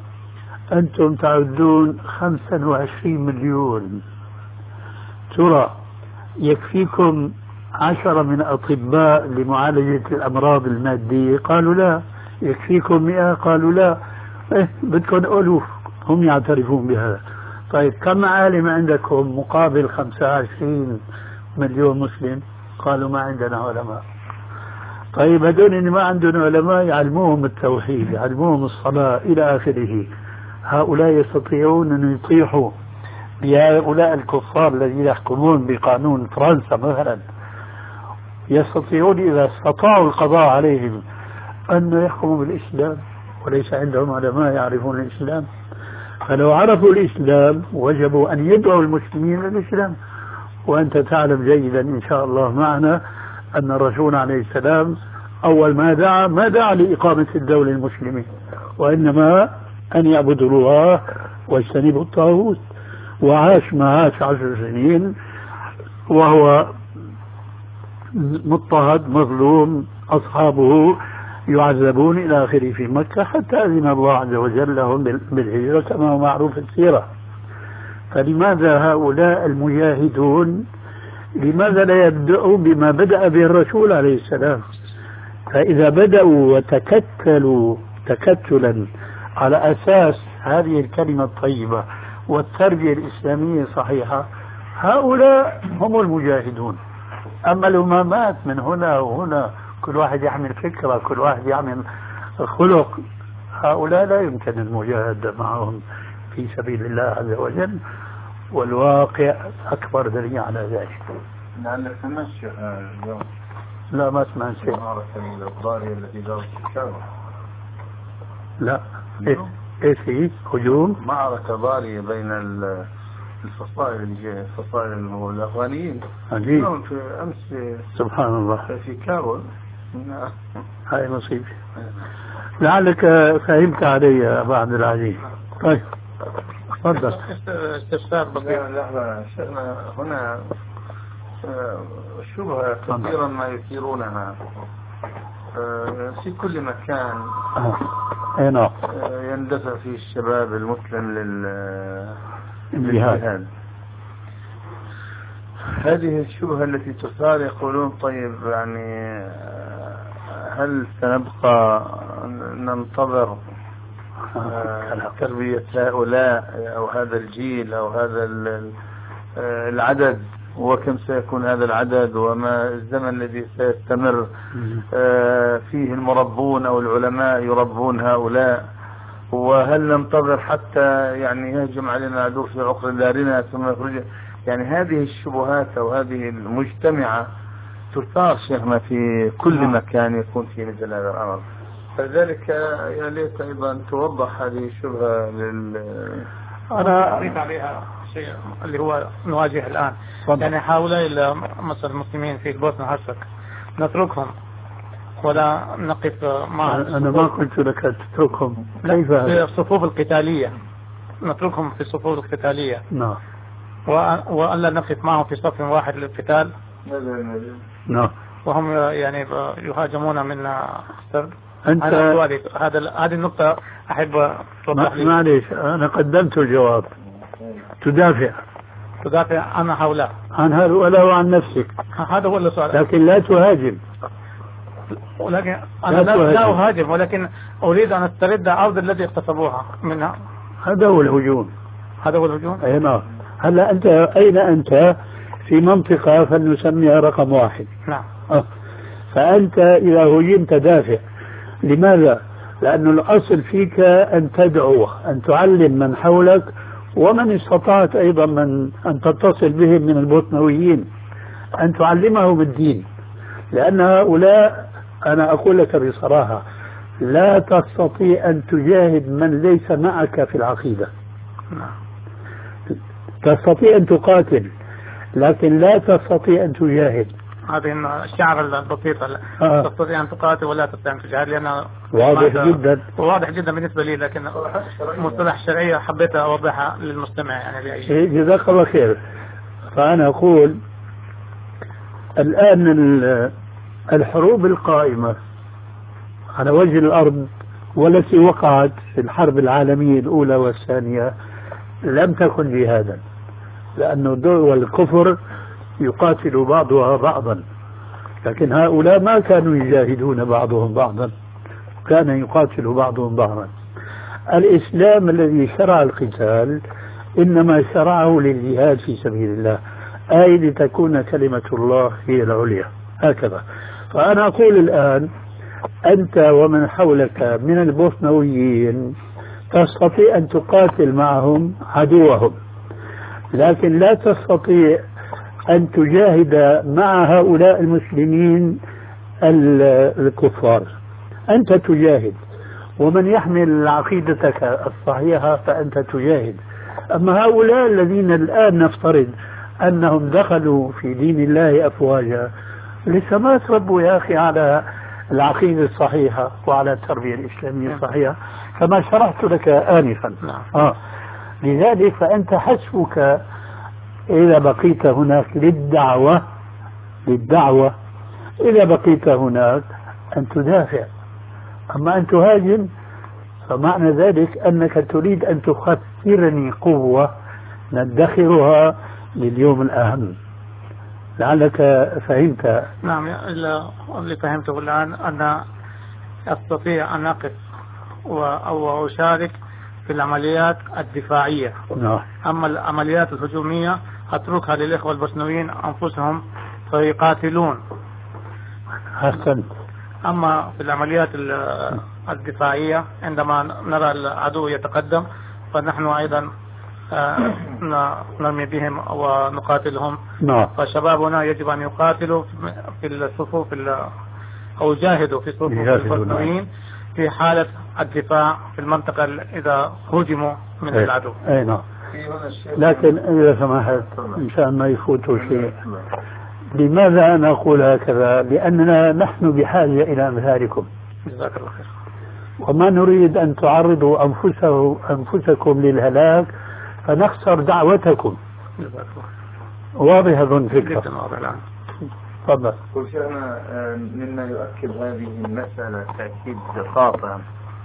أنتم تعدون خمسة وعشرين مليون، ترى يكفيكم عشرة من أطباء لمعالجة الأمراض المادية؟ قالوا لا. يكفيكم مئة؟ قالوا لا. إيه بدكم ألوف هم يعترفون بهذا. طيب كم عالم عندكم مقابل خمسة وعشرين مليون مسلم؟ قالوا ما عندنا علماء. طيب هذول اللي ما عندهم علماء يعلموهم التوحيد، يعلموهم الصلاة إلى آخره، هؤلاء يستطيعون أن يطيحوا بهؤلاء الكفار الذين يحكمون بقانون فرنسا مثلا، يستطيعون إذا استطاعوا القضاء عليهم أن يحكموا بالإسلام وليس عندهم علماء يعرفون الإسلام. فلو عرفوا الإسلام وجبوا أن يدعوا المسلمين للإسلام. وأنت تعلم جيدا إن شاء الله معنا أن الرسول عليه السلام أول ما دعا ما دعا لإقامة الدولة المسلمة، وإنما أن يعبدوا الله واجتنبوا الطاغوت. وعاش ما عاش عشر سنين وهو مضطهد مظلوم، أصحابه يعذبون إلى آخره في مكة، حتى أذن الله عز وجل لهم بالهجرة كما هو معروف في السيرة. فلماذا هؤلاء المجاهدون لماذا لا يبدأوا بما بدأ به الرسول عليه السلام؟ فإذا بدأوا وتكتلوا تكتلا على أساس هذه الكلمة الطيبة والتربية الإسلامية صحيحة، هؤلاء هم المجاهدون. أما الأمامات من هنا وهنا، كل واحد يعمل فكرة، كل واحد يعمل خلق، هؤلاء لا يمكن المجاهدة معهم في سبيل الله عز وجل، والواقع أكبر دليل على ذلك. لأنك سمعت اليوم؟ لا ما سمعت شيء. المعركة الضارية التي دارت في الشارع؟ لا. إيه إيش هي؟ هجوم؟ معركة ضارية بين الفصائل الفصائل الأفغانيين. عجيب. في أمس سبحان الله في كابول. هاي مصيبة. لعلك فهمت علي يا أبا عبد العزيز. طيب تفضل. استفسار بسيط. لا شيخنا هنا شبهة كثيرا ما يثيرونها في كل مكان. اي نعم. يندفع فيه الشباب المسلم للجهاد. هذه الشبهة التي تثار يقولون طيب يعني هل سنبقى ننتظر تربية هؤلاء أو هذا الجيل أو هذا العدد، وكم سيكون هذا العدد، وما الزمن الذي سيستمر فيه المربون أو العلماء يربون هؤلاء، وهل ننتظر حتى يعني يهجم علينا عدو في عقر دارنا ثم يخرج؟ يعني هذه الشبهات أو هذه المجتمعة تثار شيخنا في كل مكان يكون فيه مثل هذا الأمر. فذلك يا ليت أيضا توضح هذه الشبهة لل أنا أضيف عليها شيء اللي هو نواجه الآن. فضل. يعني هؤلاء مثلا المسلمين في البوسنة هرسك نتركهم ولا نقف معهم؟ أنا ما قلت لك تتركهم. كيف في الصفوف القتالية نتركهم في الصفوف القتالية. نعم. وألا نقف معهم في صف واحد للقتال. نعم. وهم يعني يهاجمون منا السرب. أنت هذا هذه النقطة أحب توضح لي. معليش أنا قدمت الجواب. تدافع تدافع عن هؤلاء عن هؤلاء وعن نفسك. هذا هو السؤال. لكن لا تهاجم. ولكن أنا لا, لا أهاجم، ولكن أريد أن أسترد الأرض التي اغتصبوها منها. هذا هو الهجوم. هذا هو الهجوم. أي نعم. هلا أنت أين أنت؟ في منطقة فلنسميها رقم واحد. نعم. أه. فأنت إذا هجمت دافع. لماذا؟ لأن الأصل فيك أن تدعو، أن تعلم من حولك، ومن استطعت أيضا من أن تتصل بهم من البوسنويين أن تعلمهم الدين. لأن هؤلاء أنا أقول لك بصراحة لا تستطيع أن تجاهد من ليس معك في العقيدة. تستطيع أن تقاتل لكن لا تستطيع أن تجاهد. هذه الشعر البسيطة. آه. تستطيع أن تقاتل ولا تستطيع أن تجاهد، لأنه واضح جدا. واضح جدا بالنسبة لي، لكن مصطلح شرعي حبيت أوضحها للمستمع يعني. جزاك الله خير. فأنا أقول الآن الحروب القائمة على وجه الأرض والتي وقعت في الحرب العالمية الأولى والثانية لم تكن جهادا، لأن دول الكفر يقاتل بعضها بعضا، لكن هؤلاء ما كانوا يجاهدون بعضهم بعضا، كان يقاتل بعضهم بعضا. الإسلام الذي شرع القتال إنما شرعه للجهاد في سبيل الله، أي لتكون كلمة الله هي العليا، هكذا. فأنا أقول الآن أنت ومن حولك من البوسنويين تستطيع أن تقاتل معهم عدوهم، لكن لا تستطيع أن تجاهد مع هؤلاء المسلمين الكفار. أنت تجاهد، ومن يحمل عقيدتك الصحيحة فأنت تجاهد. أما هؤلاء الذين الآن نفترض أنهم دخلوا في دين الله أفواجا لسه ما تربوا يا أخي على العقيدة الصحيحة وعلى التربية الإسلامية الصحيحة كما شرحت لك آنفا. آه. لذلك فأنت حسبك إذا بقيت هناك للدعوة للدعوة إذا بقيت هناك أن تدافع. أما أن تهاجم فمعنى ذلك أنك تريد أن تخسرني قوة ندخرها لليوم الأهم. لعلك فهمت. نعم، اللي فهمته الآن أن أستطيع أن أقف أو أشارك في العمليات الدفاعية. نعم. أما العمليات الهجومية أتركها للإخوة البوسنويين أنفسهم فيقاتلون. حسن. أما في العمليات الدفاعية عندما نرى العدو يتقدم فنحن أيضا نرمي بهم ونقاتلهم. نعم. فشبابنا يجب أن يقاتلوا في الصفوف أو يجاهدوا في صفوف البوسنويين في حالة الدفاع في المنطقة إذا هجموا من أي. العدو. أي نعم. لكن إذا سمحت إنسان ما يفوته شيء، لماذا أنا أقول هكذا؟ لأننا نحن بحاجة إلى أمثالكم. جزاك الله خير. وما نريد أن تعرضوا أنفسه أنفسكم للهلاك فنخسر دعوتكم. جزاك الله. واضح أظن فكرة. جدا واضح الآن. تفضل. كل شيء مما يؤكد هذه المسألة تأكيد قاطع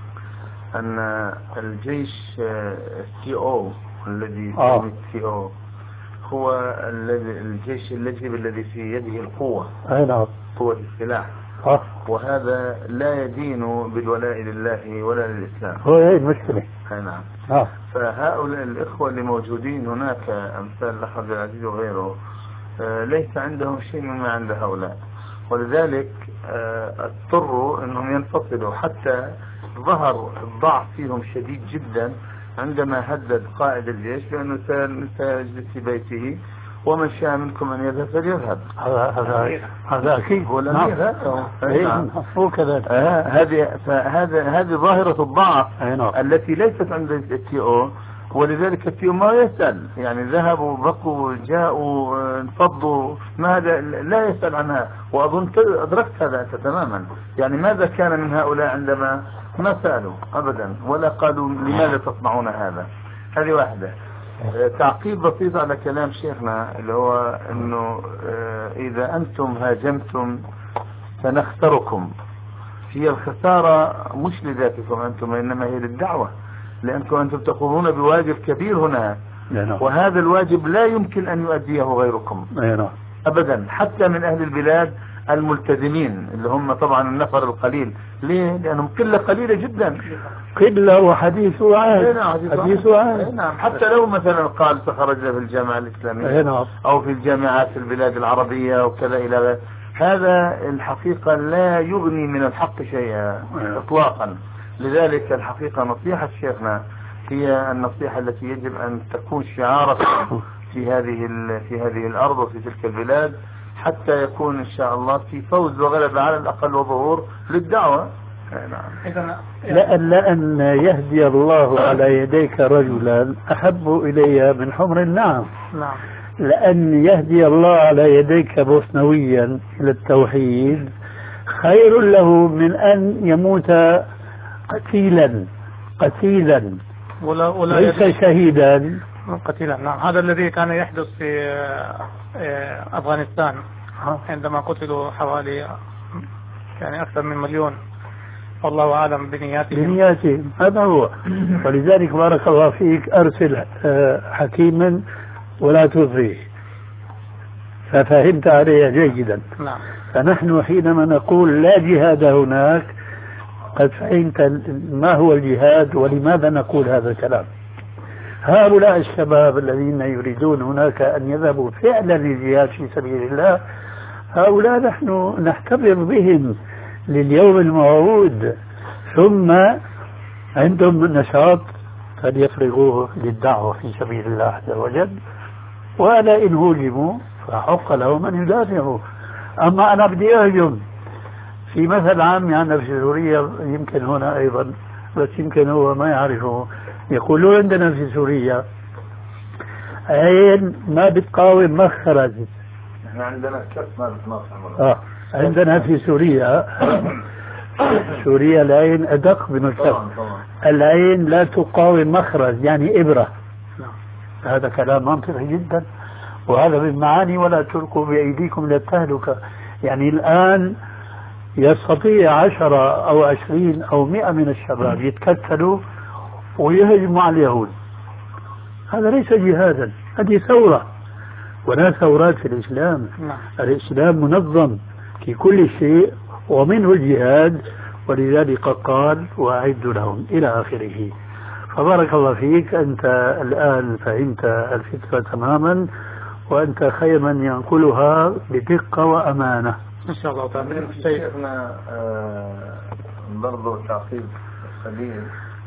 أن الجيش السي أو الذي آه. السي أو هو الذي الجيش الذي الذي في يده القوة. أي نعم. قوة السلاح. آه. وهذا لا يدين بالولاء لله ولا للإسلام. هو هي المشكلة. نعم. آه. فهؤلاء الإخوة اللي موجودين هناك أمثال الأخ عبد العزيز وغيره آه ليس عندهم شيء مما عند هؤلاء، ولذلك آه اضطروا أنهم ينفصلوا، حتى ظهر الضعف فيهم شديد جدا عندما هدد قائد الجيش بأنه سيجلس في بيته ومن شاء منكم أن يذهب فليذهب. هذا هذا أكيد هو الأمير. نعم. هو كذلك. هذه فهذا هذه ظاهرة الضعف نعم. التي ليست عند التي او، ولذلك التي او ما يسأل، يعني ذهبوا بقوا جاءوا انفضوا، ما هذا لا يسأل عنها. وأظن أدركت هذا أنت تماما، يعني ماذا كان من هؤلاء عندما ما سألوا أبدا ولا قالوا لماذا تصنعون هذا. هذه واحدة. تعقيب بسيط على كلام شيخنا اللي هو انه اذا انتم هاجمتم سنخسركم. هي الخسارة مش لذاتكم انتم، انما هي للدعوة، لانكم انتم تقومون بواجب كبير هنا، وهذا الواجب لا يمكن ان يؤديه غيركم ابدا، حتى من اهل البلاد الملتزمين اللي هم طبعا النفر القليل. ليه؟ لانهم قلة قليلة جدا، قلة وحديث عهد. حديث عهد. نعم. حتى لو مثلا قال تخرجنا في الجامعة الإسلامية نعم. أو في الجامعات في البلاد العربية وكذا إلى هذا، الحقيقة لا يغني من الحق شيئا إطلاقا. لذلك الحقيقة نصيحة شيخنا هي النصيحة التي يجب أن تكون شعارا في هذه في هذه الأرض وفي تلك البلاد، حتى يكون إن شاء الله في فوز وغلبة على الأقل وظهور للدعوة. لأن, لأن يهدي الله على يديك رجلا أحب إلي من حمر النعم. نعم. لأن يهدي الله على يديك بوسنويا إلى التوحيد خير له من أن يموت قتيلا قتيلا ولا ولا ليس شهيدا قتيلا. نعم. هذا الذي كان يحدث في أفغانستان عندما قتلوا حوالي يعني أكثر من مليون، والله أعلم بنياتهم. بنياتهم هذا هو. ولذلك بارك الله فيك أرسل حكيما ولا تضريه. ففهمت عليها جيدا. نعم. فنحن حينما نقول لا جهاد هناك قد فهمت ما هو الجهاد ولماذا نقول هذا الكلام. هؤلاء الشباب الذين يريدون هناك أن يذهبوا فعلا للجهاد في سبيل الله، هؤلاء نحن نحتفظ بهم لليوم الموعود، ثم عندهم نشاط فليفرغوه للدعوة في سبيل الله عز وجل، ولا إن هجموا فحق لهم أن يدافعوا. أما أنا بدي أهجم في مثل عام عندنا في سوريا، يمكن هنا أيضا بس يمكن هو ما يعرفه، يقولون عندنا في سوريا عين ما بتقاوم مخرج. احنا عندنا كف ما بتناصر. اه عندنا في سوريا سوريا العين أدق من الكف. العين لا تقاوم مخرج يعني إبرة. هذا كلام منطقي جدا، وهذا من معاني ولا تلقوا بأيديكم للتهلكة. يعني الآن يستطيع عشرة أو عشرين أو مئة من الشباب يتكتلوا ويهجموا على اليهود، هذا ليس جهادا، هذه ثورة، ولا ثورات في الإسلام. الإسلام منظم في كل شيء ومنه الجهاد، ولذلك قال وأعدوا لهم إلى آخره. فبارك الله فيك، أنت الآن فهمت الفكرة تماما، وأنت خير من ينقلها بدقة وأمانة إن شاء الله تعالى. شيخنا آه برضو تعقيب قليل.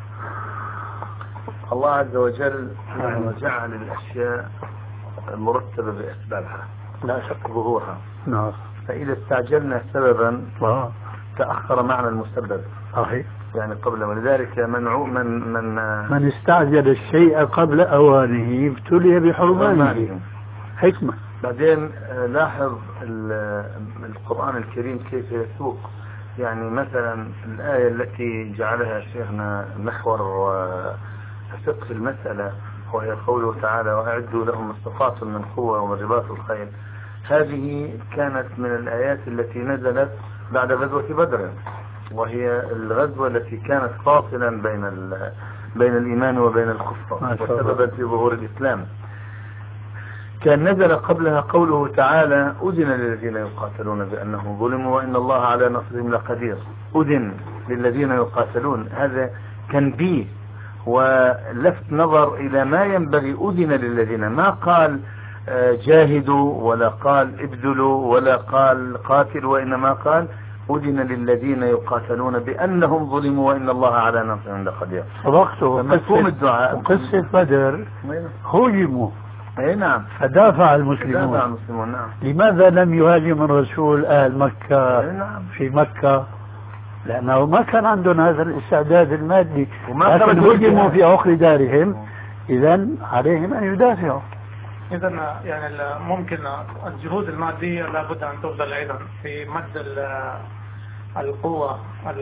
الله عز وجل جعل الأشياء مرتبة بأسبابها لا شك ظهورها. نعم. فإذا استعجلنا سببا آه. تأخر معنى المسبب. صحيح. يعني قبل، ولذلك منعو من من من استعجل الشيء قبل أوانه ابتلي بحرمانه. حكمة. بعدين لاحظ القرآن الكريم كيف يسوق. يعني مثلا الآية التي جعلها شيخنا محور وفقه المسألة، وهي قوله تعالى وأعدوا لهم ما استطعتم من قوة ومن رباط الخيل، هذه كانت من الآيات التي نزلت بعد غزوة بدر، وهي الغزوة التي كانت فاصلا بين بين الإيمان وبين الكفر وسببت في ظهور الإسلام. كان نزل قبلها قوله تعالى أذن للذين يقاتلون بأنهم ظلموا وإن الله على نصرهم لقدير. أذن للذين يقاتلون، هذا كان به ولفت نظر إلى ما ينبغي. أذن للذين، ما قال جاهدوا ولا قال ابذلوا ولا قال قاتلوا، وإنما قال أذن للذين يقاتلون بأنهم ظلموا وإن الله على نصرهم لقدير. وقته مفهوم الدعاء. قصة بدر هجموا، اي نعم، فدافع المسلمون. فدافع المسلمون. نعم. لماذا لم يهاجم الرسول أهل مكة نعم. في مكة؟ لأنه ما كان عندهم هذا الاستعداد المادي، لكن هجموا في عقر دارهم، إذا عليهم أن يدافعوا. إذا يعني ممكن الجهود المادية لابد أن تبذل أيضا في مد القوة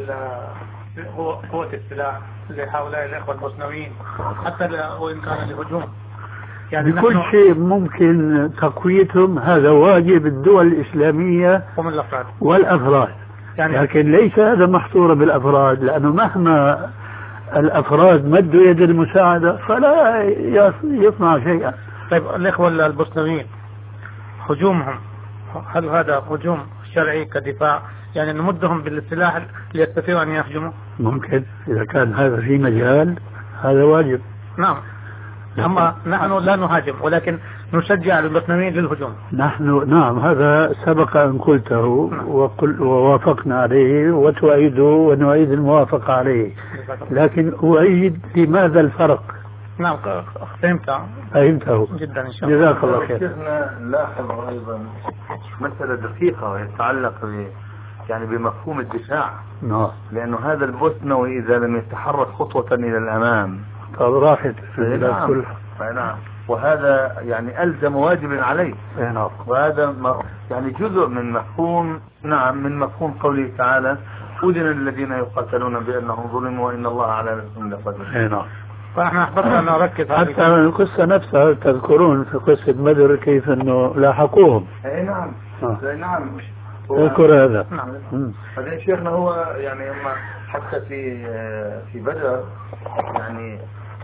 قوة السلاح لهؤلاء الإخوة المسنوين، حتى وإن كان لهجوم. يعني بكل شيء ممكن تقويتهم، هذا واجب الدول الإسلامية ومن الأفراد والأفراد. يعني لكن ليس هذا محصورا بالأفراد، لأنه مهما الأفراد مدوا يد المساعدة فلا يصنع شيئا. طيب الإخوة البوسنويين هجومهم، هل هذا هجوم شرعي كدفاع؟ يعني نمدهم بالسلاح ليستطيعوا أن يهجموا؟ ممكن إذا كان هذا في مجال، هذا واجب. نعم. أما نحن لا نهاجم، ولكن نشجع البوسنويين للهجوم. نحن نعم، هذا سبق أن قلته وقل ووافقنا عليه، وتؤيد ونعيد الموافقة عليه، لكن أعيد لماذا الفرق. نعم فهمت فهمته جدا إن شاء الله. جزاك الله خير. شيخنا نلاحظ أيضا مسألة دقيقة ويتعلق ب يعني بمفهوم الدفاع. نعم. لأنه هذا البوسنوي إذا لم يتحرك خطوة إلى الأمام طب راحت في البلاد كلها. نعم. وهذا يعني ألزم واجب عليه. نعم. وهذا يعني جزء من مفهوم نعم من مفهوم قوله تعالى أذن الذين يقاتلون بأنهم ظلموا وإن الله على نصرهم لقدير. نعم. فنحن أحببنا أن نركز حتى القصة نفسها تذكرون في قصة بدر كيف أنه لاحقوهم. أي نعم. آه. نعم. اذكر هذا. نعم. بعدين شيخنا هو يعني حتى في في بدر يعني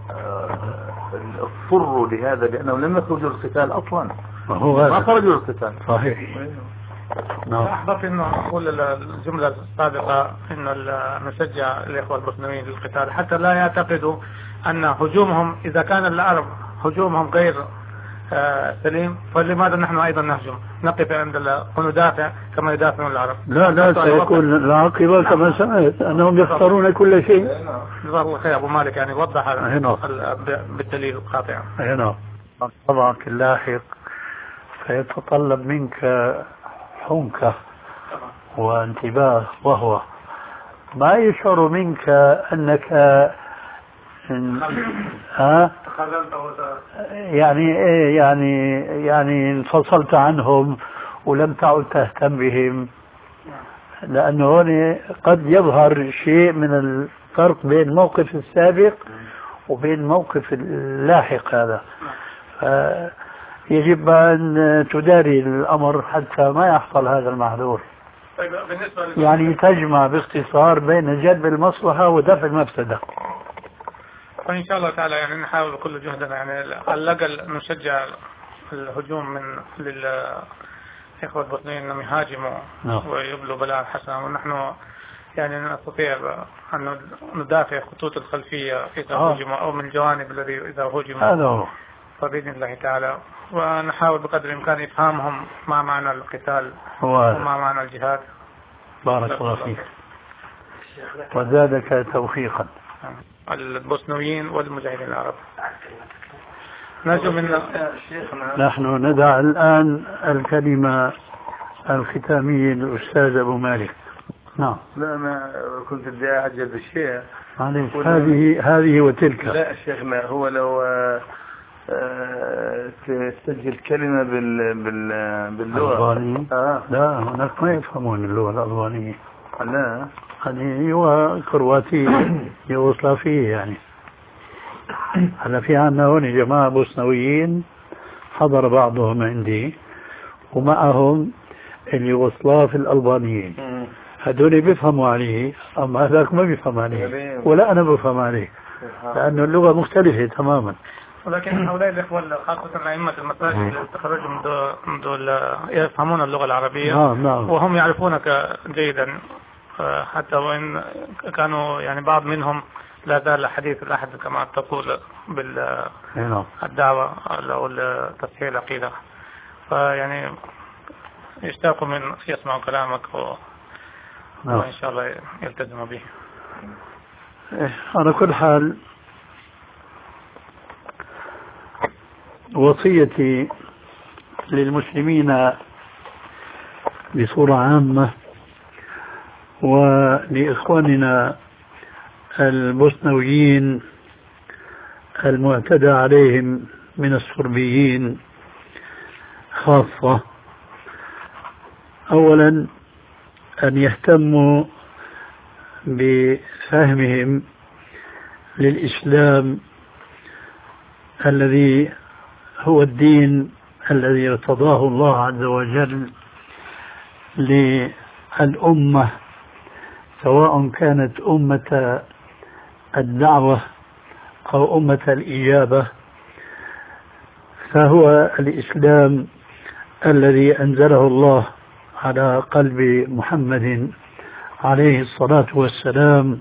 اضطروا لهذا لأنهم لم يخرجوا القتال أصلا، هو ما خرجوا القتال. صحيح. نعم. أحببت إنه أقول الجملة السابقة إنه نشجع الإخوة البوسنيين للقتال حتى لا يعتقدوا أن هجومهم إذا كان العرب هجومهم غير آه سليم فلماذا نحن أيضا نهجم نقف عند وندافع كما يدافعون العرب. لا لا سيكون العاقبة كما سمعت أنهم يختارون كل شيء. جزاك الله خير أبو مالك، يعني وضح بالدليل القاطع. هنا طبعك اللاحق فيتطلب منك حنكة وانتباه، وهو ما يشعر منك أنك ها يعني ايه يعني يعني انفصلت عنهم ولم تعد تهتم بهم، لأنه هون قد يظهر شيء من الفرق بين الموقف السابق وبين الموقف اللاحق هذا. يجب أن تداري الأمر حتى ما يحصل هذا المحذور. يعني تجمع باختصار بين جلب المصلحة ودفع المفسدة. فإن شاء الله تعالى يعني نحاول بكل جهدنا يعني على الأقل نشجع الهجوم من للإخوة البوسنيين أنهم يهاجموا ويبلوا بلاء حسنا، ونحن يعني نستطيع أن ندافع خطوط الخلفية إذا هجموا أو من الجوانب الذي إذا هجموا. هذا هو. فبإذن الله تعالى ونحاول بقدر الإمكان إفهامهم ما معنى القتال هو. وما معنى الجهاد. بارك الله فيك وزادك توفيقا. البوسنيين والمجاهدين العرب. نرجو من نحن ندع الآن الكلمة الختامية للأستاذ أبو مالك. نعم. لا أنا كنت بدي أعجل بالشيء. معلش هذه هذه وتلك. لا شيخنا هو لو تسجل كلمة بال بال باللغة الألبانية. آه. لا هناك ما يفهمون اللغة الألبانية. لا هذه هو كرواتية يوغوسلافية يعني. هلا في عنا هون جماعة بوسنويين حضر بعضهم عندي ومعهم اليوغوسلاف الألبانيين، هذول بيفهموا عليه أما هذاك ما بيفهم عليه ولا أنا بفهم عليه لأنه اللغة مختلفة تماما. ولكن هؤلاء الإخوة خاصة أئمة المساجد اللي تخرجوا منذ يفهمون اللغة العربية. نعم نعم. وهم يعرفونك جيدا حتى وإن كانوا يعني بعض منهم لا زال حديث الأحد كما تقول بالدعوة أو تصحيح العقيدة، فيعني يشتاقوا من يسمعوا كلامك و... وإن شاء الله يلتزموا به. على كل حال وصيتي للمسلمين بصورة عامة ولإخواننا البوسنويين المعتدى عليهم من الصربيين خاصة، أولا أن يهتموا بفهمهم للإسلام الذي هو الدين الذي ارتضاه الله عز وجل للأمة، سواء كانت أمة الدعوة أو أمة الإجابة، فهو الإسلام الذي أنزله الله على قلب محمد عليه الصلاة والسلام.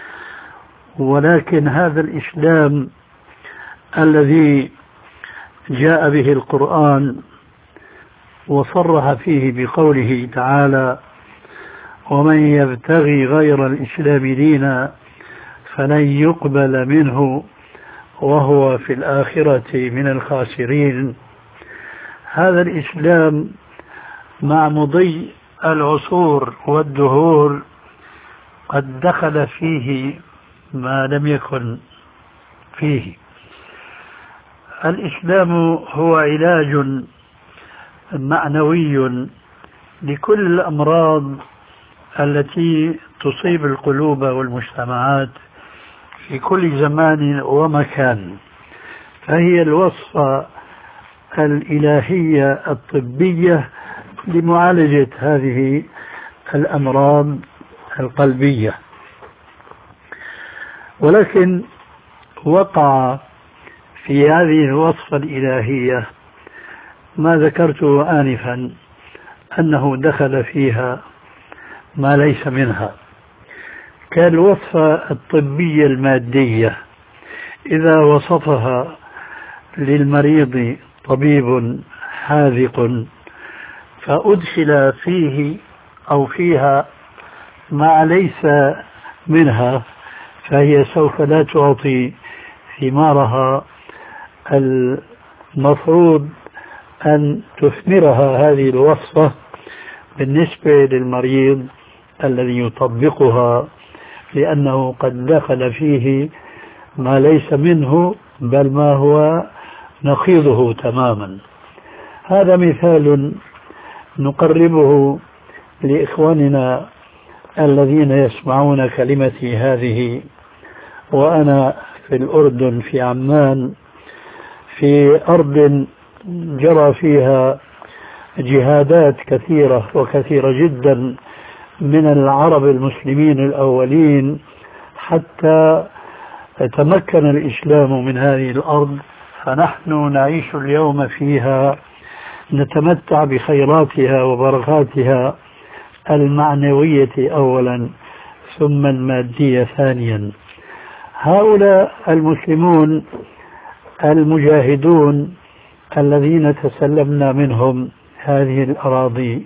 ولكن هذا الإسلام الذي جاء به القرآن وصرح فيه بقوله تعالى: ومن يبتغي غير الإسلام دينا فلن يقبل منه وهو في الآخرة من الخاسرين. هذا الإسلام مع مضي العصور والدهور قد دخل فيه ما لم يكن فيه. الإسلام هو علاج معنوي لكل الأمراض التي تصيب القلوب والمجتمعات في كل زمان ومكان، فهي الوصفة الإلهية الطبية لمعالجة هذه الأمراض القلبية. ولكن وقع في هذه الوصفة الإلهية ما ذكرته آنفا، أنه دخل فيها ما ليس منها، كالوصفة الطبية المادية إذا وصفها للمريض طبيب حاذق فأدخل فيه أو فيها ما ليس منها، فهي سوف لا تعطي ثمارها المفروض أن تثمرها هذه الوصفة بالنسبة للمريض الذي يطبقها، لأنه قد دخل فيه ما ليس منه بل ما هو نقيضه تماما. هذا مثال نقربه لإخواننا الذين يسمعون كلمتي هذه وأنا في الأردن في عمان، في أرض جرى فيها جهادات كثيرة وكثيرة جدا من العرب المسلمين الأولين حتى تمكن الإسلام من هذه الأرض، فنحن نعيش اليوم فيها نتمتع بخيراتها وبركاتها المعنوية أولا ثم المادية ثانيا. هؤلاء المسلمون المجاهدون الذين تسلمنا منهم هذه الأراضي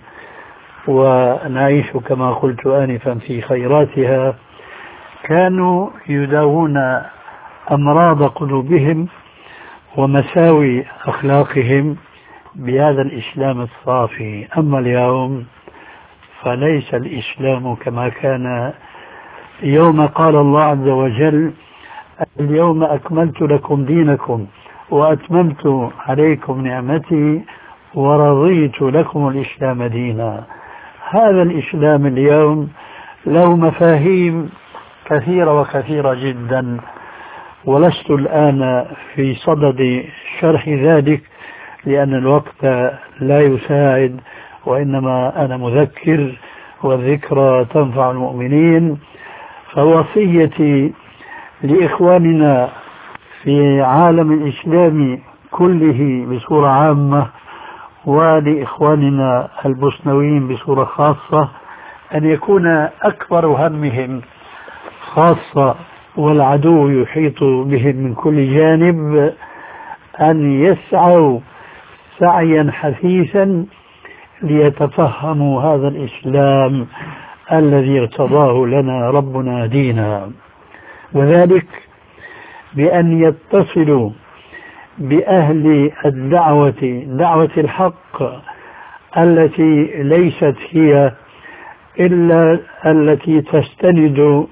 ونعيش كما قلت آنفا في خيراتها، كانوا يداوون أمراض قلوبهم ومساوي أخلاقهم بهذا الإسلام الصافي. أما اليوم فليس الإسلام كما كان يوم قال الله عز وجل: اليوم أكملت لكم دينكم وأتممت عليكم نعمتي ورضيت لكم الإسلام دينا. هذا الإسلام اليوم له مفاهيم كثيرة وكثيرة جدا، ولست الآن في صدد شرح ذلك لأن الوقت لا يساعد، وإنما أنا مذكر والذكرى تنفع المؤمنين. فوصيتي لإخواننا في عالم الإسلام كله بصورة عامة ولإخواننا البوسنويين بصورة خاصة أن يكون أكبر همهم، خاصة والعدو يحيط بهم من كل جانب، أن يسعوا سعيا حثيثا ليتفهموا هذا الإسلام الذي ارتضاه لنا ربنا دينا، وذلك بأن يتصلوا بأهل الدعوة، دعوة الحق التي ليست هي إلا التي تستند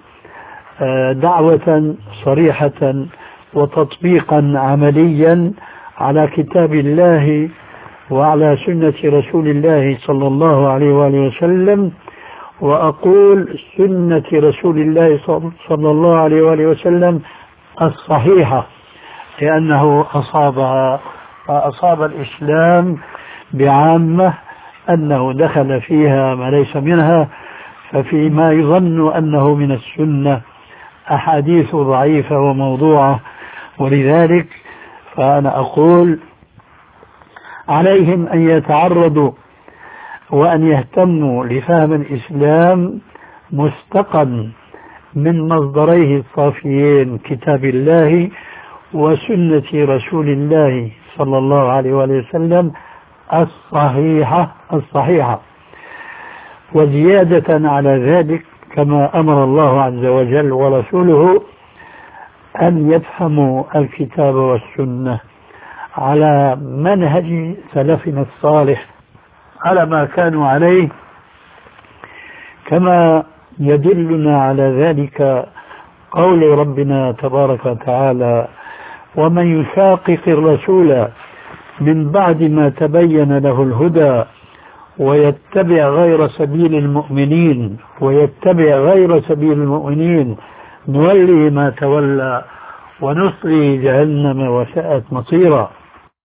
دعوة صريحة وتطبيقا عمليا على كتاب الله وعلى سنة رسول الله صلى الله عليه وآله وسلم. وأقول سنة رسول الله صلى الله عليه وآله وسلم الصحيحة، لأنه أصابها وأصاب الإسلام بعامة أنه دخل فيها ما ليس منها، ففيما يظن أنه من السنة أحاديث ضعيفة وموضوعة. ولذلك فأنا أقول عليهم أن يتعرضوا وأن يهتموا لفهم الإسلام مستقا من مصدريه الصافيين كتاب الله وسنة رسول الله صلى الله عليه وآله وسلم الصحيحة الصحيحة وزيادة على ذلك كما أمر الله عز وجل ورسوله أن يفهموا الكتاب والسنة على منهج سلفنا الصالح على ما كانوا عليه، كما يدلنا على ذلك قول ربنا تبارك وتعالى: ومن يشاقق الرسول من بعد ما تبين له الهدى ويتبع غير سبيل المؤمنين ويتبع غير سبيل المؤمنين نولي ما تولى ونصلي جهنم وساءت مصيرا.